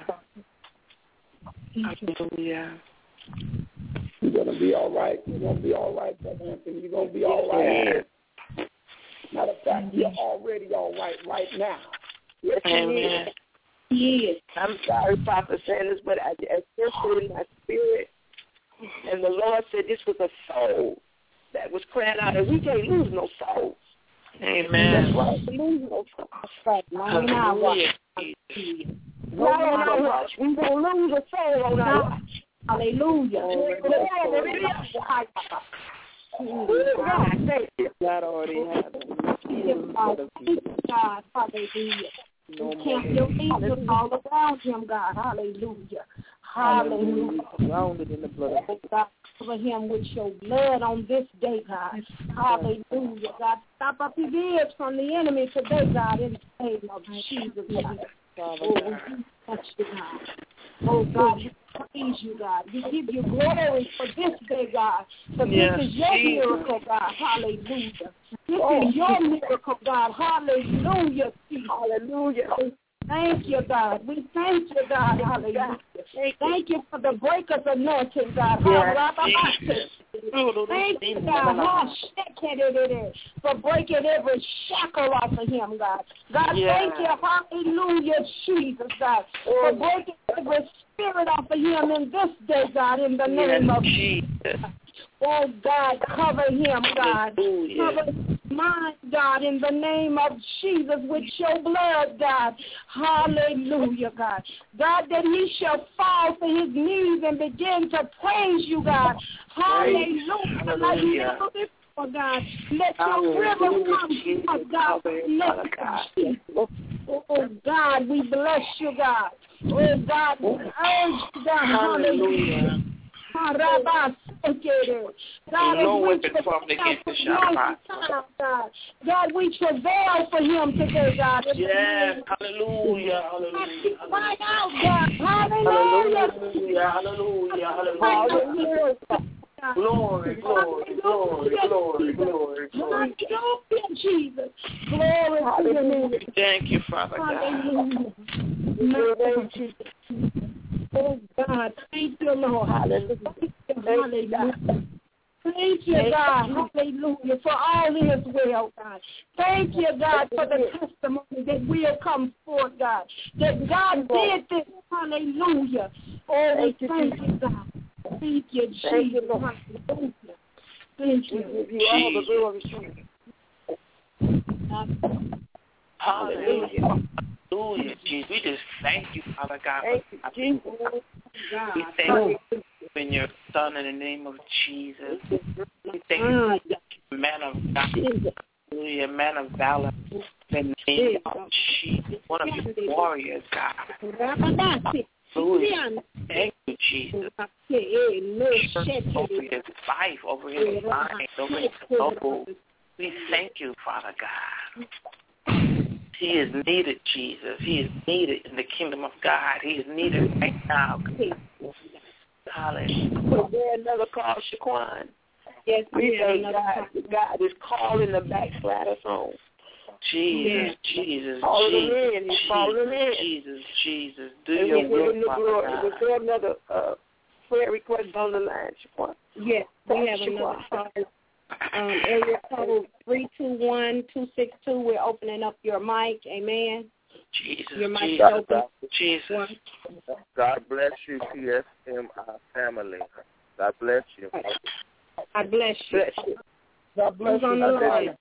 Hallelujah. You're going to be all right. You're going to be all right, Brother Anthony. You're going to be all right. Yes. Matter of fact, you're already all right right now. Yes, Amen. He is. I'm sorry, Papa Sanders, but I, I sensed it in my spirit. And the Lord said this was a soul that was crying out, and we can't lose no soul. Amen. That's right. We lose no soul. Hallelujah. Not on our watch. We won't lose a soul on our watch. Hallelujah. God, thank you. God already has God, hallelujah. You camp your angels all around him, God. Hallelujah. Hallelujah. Surrounded in the blood of God, cover him with your blood on this day, God. Hallelujah. God, stop up his ears from the enemy today, God, in the name of Jesus, God. Oh, we touch you, God. Oh, God, we praise you, God. We give you glory for this day, God. For yes, this is your Jesus. miracle, God. Hallelujah. This is your miracle, God. Hallelujah. Hallelujah. Thank you, God. We thank you, God. Hallelujah. Thank you for the breaker's anointing, God. Yes, Thank you, God, for breaking every shackle off of him, God. God, yes. thank you, hallelujah, Jesus, God, for breaking every spirit off of him in this day, God, in the name yes, of Jesus. Oh, God, cover him, God. Hallelujah. Cover his mind, God, in the name of Jesus with your blood, God. Hallelujah, God. God, that he shall fall to his knees and begin to praise you, God. Hallelujah. Hallelujah. Oh, God, let your river come, oh, God. Let Oh, God, we bless you, God. Oh, God, we urge you, God. Hallelujah. God, no weapon formed against the shall God, God, we travail for him today, God. Yes, hallelujah, hallelujah. Right out, God. Hallelujah, hallelujah, hallelujah. Glory, glory, glory, glory, glory, glory. Hallelujah, Jesus. Glory to your name. Thank you, Father God. Hallelujah. Oh, God. Thank you, Lord. Hallelujah. Hallelujah. Thank you, God. Hallelujah. For all is well, God. Thank you, God, for the testimony that will come forth, God. That God did this. Hallelujah. Oh, we thank you, God. Thank you, Jesus. Thank you, Lord. Thank you. We give you all the glory. Hallelujah. Hallelujah, Jesus. We just thank you, Father God. Thank you, Jesus. We thank you in your Son in the name of Jesus. We thank you, man of God. Hallelujah, man of valor in the name of Jesus. One of your warriors, God. Hallelujah. Thank you, Jesus. Over his life, over his mind, over his soul. We thank you, Father God. He is needed, Jesus. He is needed in the kingdom of God. He is needed right now. Hallelujah. Is there another call, Shaquan? Yes, we thank God. God is calling the backsliders home. Jesus, Jesus, Call Jesus, them in. He's calling them in. Jesus, Jesus. Do and your will, the Father glory. God. Is there another uh, prayer request on the line, Shaquan? Yes, we have another call. Um, area code three two one, two six two. We're opening up your mic. Amen. Jesus, your mic Jesus, open. Jesus. God bless you, T S M I family. God bless you. God bless you. Bless you. God bless Who's on you. the line?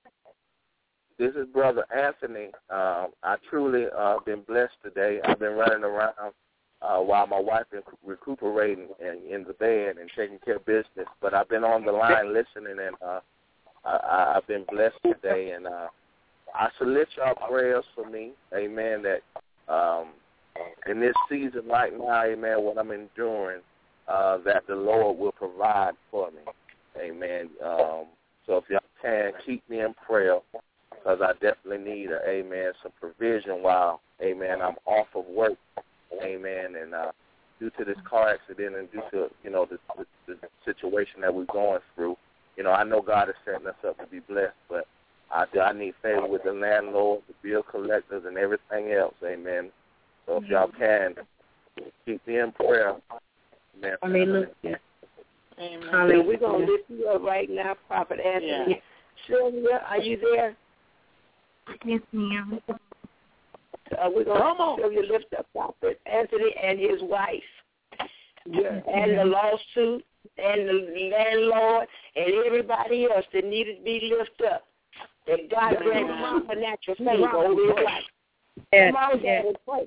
This is Brother Anthony. Um, I truly uh, been blessed today. I've been running around uh, while my wife is recuperating in, in the bed and taking care of business. But I've been on the line listening, and uh, I, I've been blessed today. And uh, I solicit y'all prayers for me, amen, that um, in this season right now, amen, what I'm enduring, uh, that the Lord will provide for me, amen. Um, so if y'all can, keep me in prayer, because I definitely need, a, amen, some provision while, amen, I'm off of work, amen, and uh, due to this car accident and due to, you know, the, the, the situation that we're going through, you know, I know God is setting us up to be blessed, but I, I need favor with the landlord, the bill collectors, and everything else, amen. So if y'all can, keep me in prayer, amen. I mean, look, yeah. Amen. We're going to lift you up right now, Prophet Anthony. Yeah. Sylvia, are you there? Yes, ma'am. Uh, we're going to Sylvia lift up Prophet Anthony and his wife. Yeah. And the lawsuit and the landlord and everybody else that needed to be lifted up. That God grant him financial favor over his life. Yes, Come on, yes. Daddy, pray.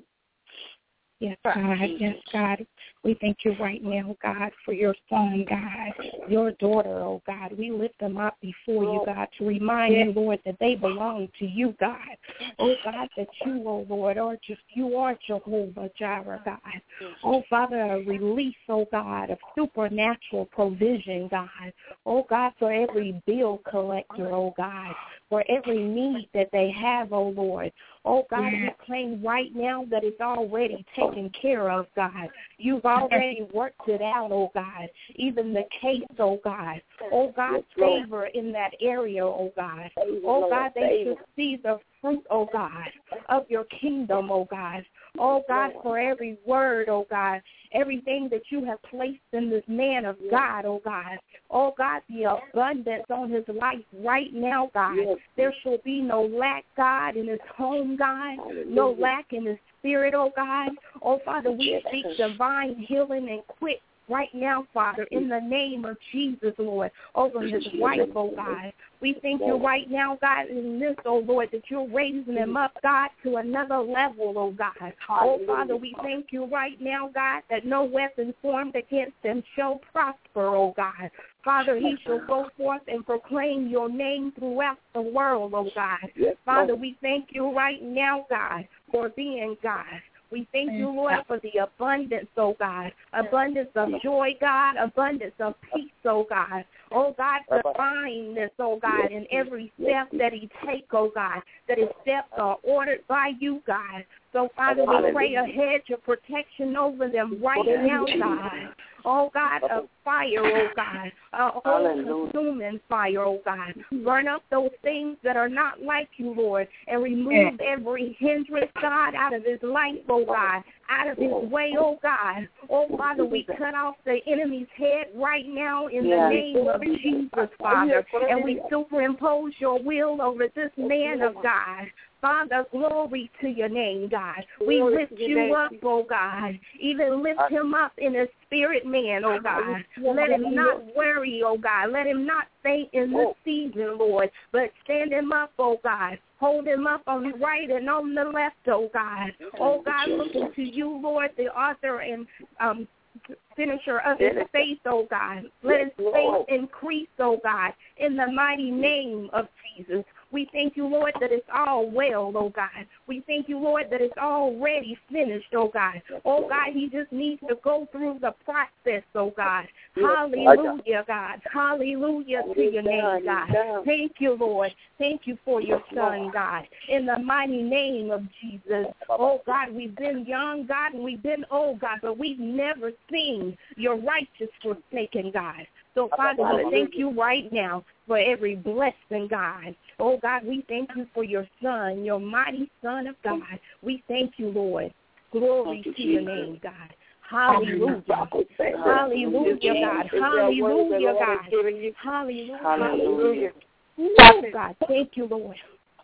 Yes, God. Yes, God. We thank you right now, God, for your son, God, your daughter, oh God. We lift them up before you, God, to remind you, Lord, that they belong to you, God. Oh, God, that you, oh Lord, are just, you are Jehovah Jireh, God. Oh, Father, a release, oh God, of supernatural provision, God. Oh, God, for every bill collector, oh God, for every need that they have, oh Lord. Oh, God, we claim right now that it's already taken care of, God. You've already worked it out, oh, God. Even the case, oh, God. Oh, God, favor in that area, oh, God. Oh, God, they should see the fruit, oh, God, of your kingdom, oh, God. Oh, God, for every word, oh, God, everything that you have placed in this man of God, oh, God. Oh, God, the abundance on his life right now, God. There shall be no lack, God, in his home, God. No lack in his spirit, oh, God. Oh, Father, we speak divine healing and quick right now, Father, in the name of Jesus, Lord, over his wife, oh, God. We thank you right now, God, in this, oh, Lord, that you're raising him up, God, to another level, oh, God. Oh, Father, we thank you right now, God, that no weapon formed against him shall prosper, oh, God. Father, he shall go forth and proclaim your name throughout the world, oh, God. Father, we thank you right now, God, for being God. We thank you, Lord, for the abundance, oh, God, abundance of joy, God, abundance of peace, oh, God. Oh, God, divineness, oh, God, in every step that he take, oh, God, that his steps are ordered by you, God. So, Father, we pray a hedge of protection over them right now, God. Oh, God, a fire, oh, God, a whole consuming fire, oh, God. Burn up those things that are not like you, Lord, and remove every hindrance, God, out of his life, oh, God, out of his way, oh, God. Oh, Father, we cut off the enemy's head right now in the name of Jesus, Father, and we superimpose your will over this man of God. Father, glory to your name, God. We lift you up, oh, God. Even lift him up in his spirit, man, oh, God. Let him not worry, oh, God. Let him not faint in this season, Lord, but stand him up, oh, God. Hold him up on the right and on the left, oh, God. Oh, God, looking to you, Lord, the author and um finisher of his faith, oh, God. Let his faith increase, oh, God, in the mighty name of Jesus. We thank you, Lord, that it's all well, oh, God. We thank you, Lord, that it's already finished, oh, God. Oh, God, he just needs to go through the process, oh, God. Hallelujah, God. Hallelujah to your name, God. Thank you, Lord. Thank you for your son, God. In the mighty name of Jesus. Oh, God, we've been young, God, and we've been old, God, but we've never seen your righteous forsaken, God. So, Father, we thank you right now for every blessing, God. Oh, God, we thank you for your son, your mighty son of God. We thank you, Lord. Glory to your name, God. Hallelujah. Hallelujah, God. Hallelujah, God. Hallelujah. Hallelujah. Oh, God, thank you, Lord.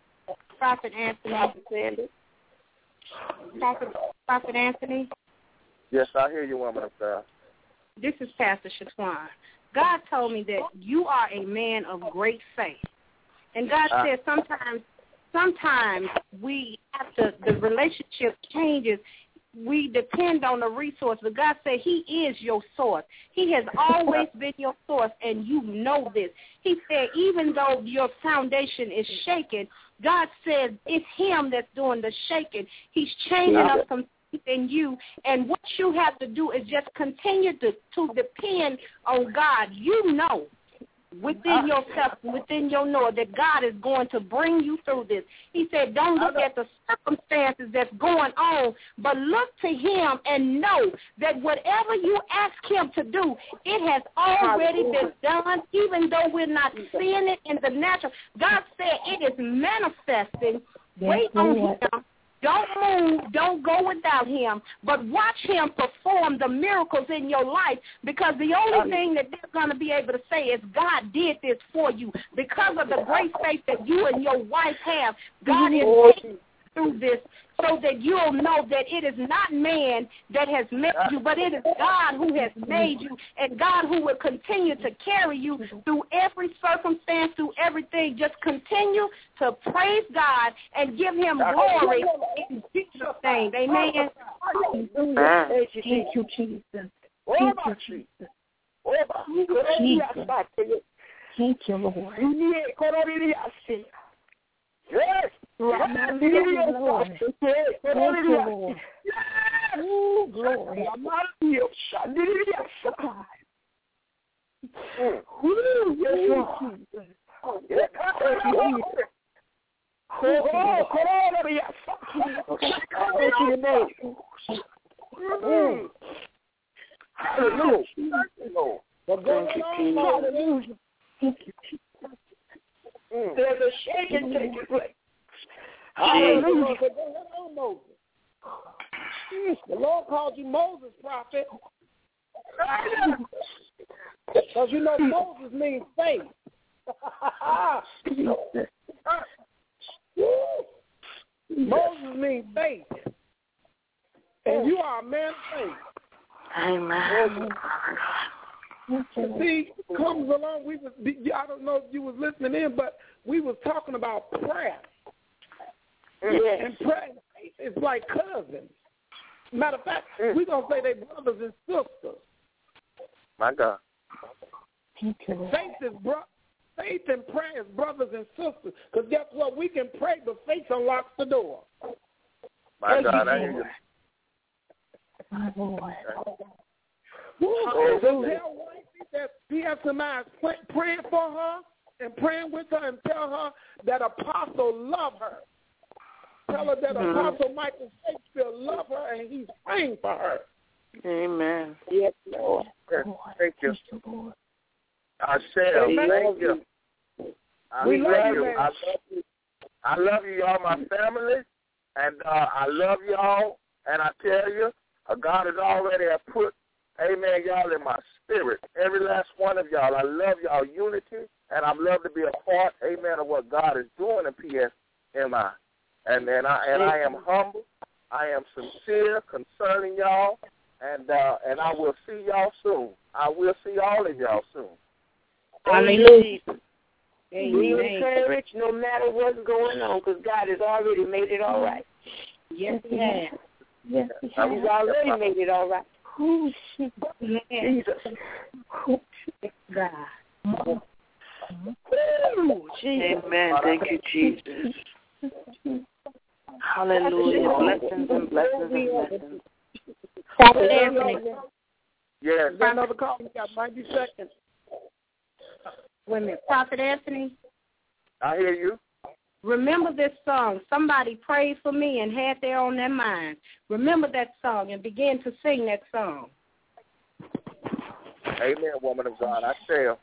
Prophet Anthony. Prophet, Prophet Anthony. Yes, I hear you, woman of God. this is Pastor Shatwan. God told me that you are a man of great faith. And God uh, said sometimes sometimes we have to, the relationship changes. We depend on the resource, but God said he is your source. He has always been your source, and you know this. He said even though your foundation is shaken, God said it's him that's doing the shaking. He's changing up some things in you, and what you have to do is just continue to, to depend on God. You know within yourself, within your know that God is going to bring you through this. He said, don't look at the circumstances that's going on, but look to him and know that whatever you ask him to do, it has already been done, even though we're not seeing it in the natural. God said it is manifesting. Wait on him. Don't move, don't go without him, but watch him perform the miracles in your life, because the only thing that they're going to be able to say is God did this for you. Because of the great faith that you and your wife have, God is taking you through this so that you'll know that it is not man that has made you, but it is God who has made you, and God who will continue to carry you through every circumstance, through everything. Just continue to praise God and give him glory in Jesus' name. Amen. Thank you, Jesus. Thank you, Jesus. Thank you, Lord. Yes. Thank you, Lord. Thank you, Lord. Oh, glory. There's a shaking taking place. Hallelujah. The Lord called you Moses, prophet. Because you know Moses means faith. Moses means faith. And you are a man of faith. Amen. See, comes along, we was, I don't know if you was listening in, but we was talking about prayer. Yeah. And prayer is like cousins. Matter of fact, mm. we're going to say they brothers and sisters. My God. Faith is bro- faith and prayer is brothers and sisters. Because guess what? We can pray, but faith unlocks the door. My and God, I hear you. My Lord. Oh, so tell wifey that P S M I is praying for her and praying with her, and tell her that Apostle love her. Tell her that mm-hmm. Apostle Michael Shakespeare love her, and he's praying for her. Amen. Yes, Lord. Thank you. I shall. Thank you. I we love, love you. you. I love you. I love you, y'all, my family, and uh, I love y'all. And I tell you, uh, God has already put, amen, y'all in my spirit. Every last one of y'all. I love y'all unity, and I love to be a part, amen, of what God is doing in P S M I. And and I and I am humble. I am sincere concerning y'all, and uh, and I will see y'all soon. I will see all of y'all soon. Hallelujah. Be encouraged no matter what's going on, because God has already made it all right. Yes, He has. Yes, He has. He's already made it all right. Oh, Jesus. God. Oh, Jesus. Amen. Thank you, Jesus. Hallelujah. Blessings and blessings and blessings. Prophet Anthony. Yes. Another call. We got ninety seconds. Wait a minute. Prophet Anthony. I hear you. Remember this song. Somebody prayed for me and had that on their mind. Remember that song and begin to sing that song. Amen, woman of God. I shall.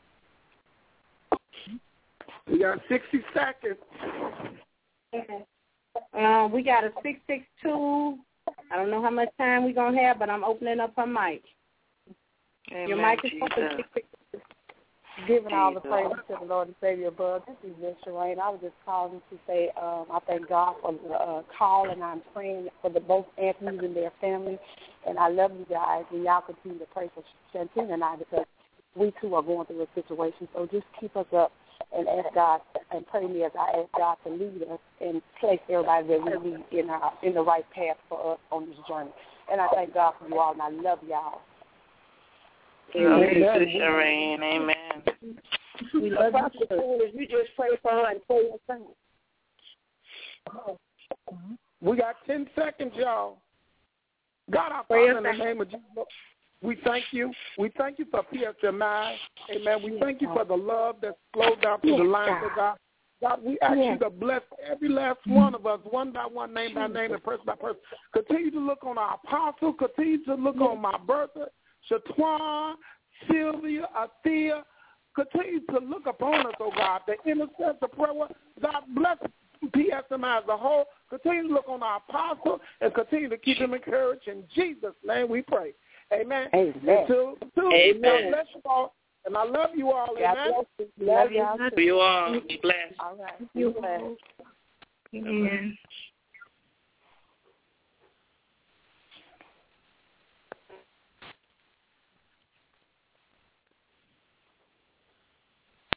We got sixty seconds. Okay. Uh, we got a six six two. I don't know how much time we're going to have, but I'm opening up her mic. Amen, Your mic is Jesus. open. six six two. Giving all the praise to the Lord and Savior above. This is Miss Sherane. I was just calling to say um, I thank God for the uh, call, and I'm praying for the both Anthony's and their family. And I love you guys, and y'all continue to pray for Shantine and I, because we too are going through a situation. So just keep us up and ask God and pray me as I ask God to lead us and place everybody that we need in our in the right path for us on this journey. And I thank God for you all, and I love y'all. Amen. Shireen. Amen. We love you. You just pray for her and pray your son. We got ten seconds, y'all. God, I pray in the name of Jesus. We thank you. We thank you for P S M I. Amen. We thank you for the love that flowed down through the lines of God. God, we ask you to bless every last one of us, one by one, name by name, and person by person. Continue to look on our apostle. Continue to look on my Bertha, Shatwan, Sylvia, Athea. Continue to look upon us, oh God, the intercessor prayer. God bless P S M I as a whole. Continue to look on our apostle and continue to keep him encouraged. In Jesus' name we pray. Amen. Amen. Until, until, Amen. God bless you all. And I love you all. God Amen. bless you. Love you all. You all. Be blessed. All right. You blessed. Amen.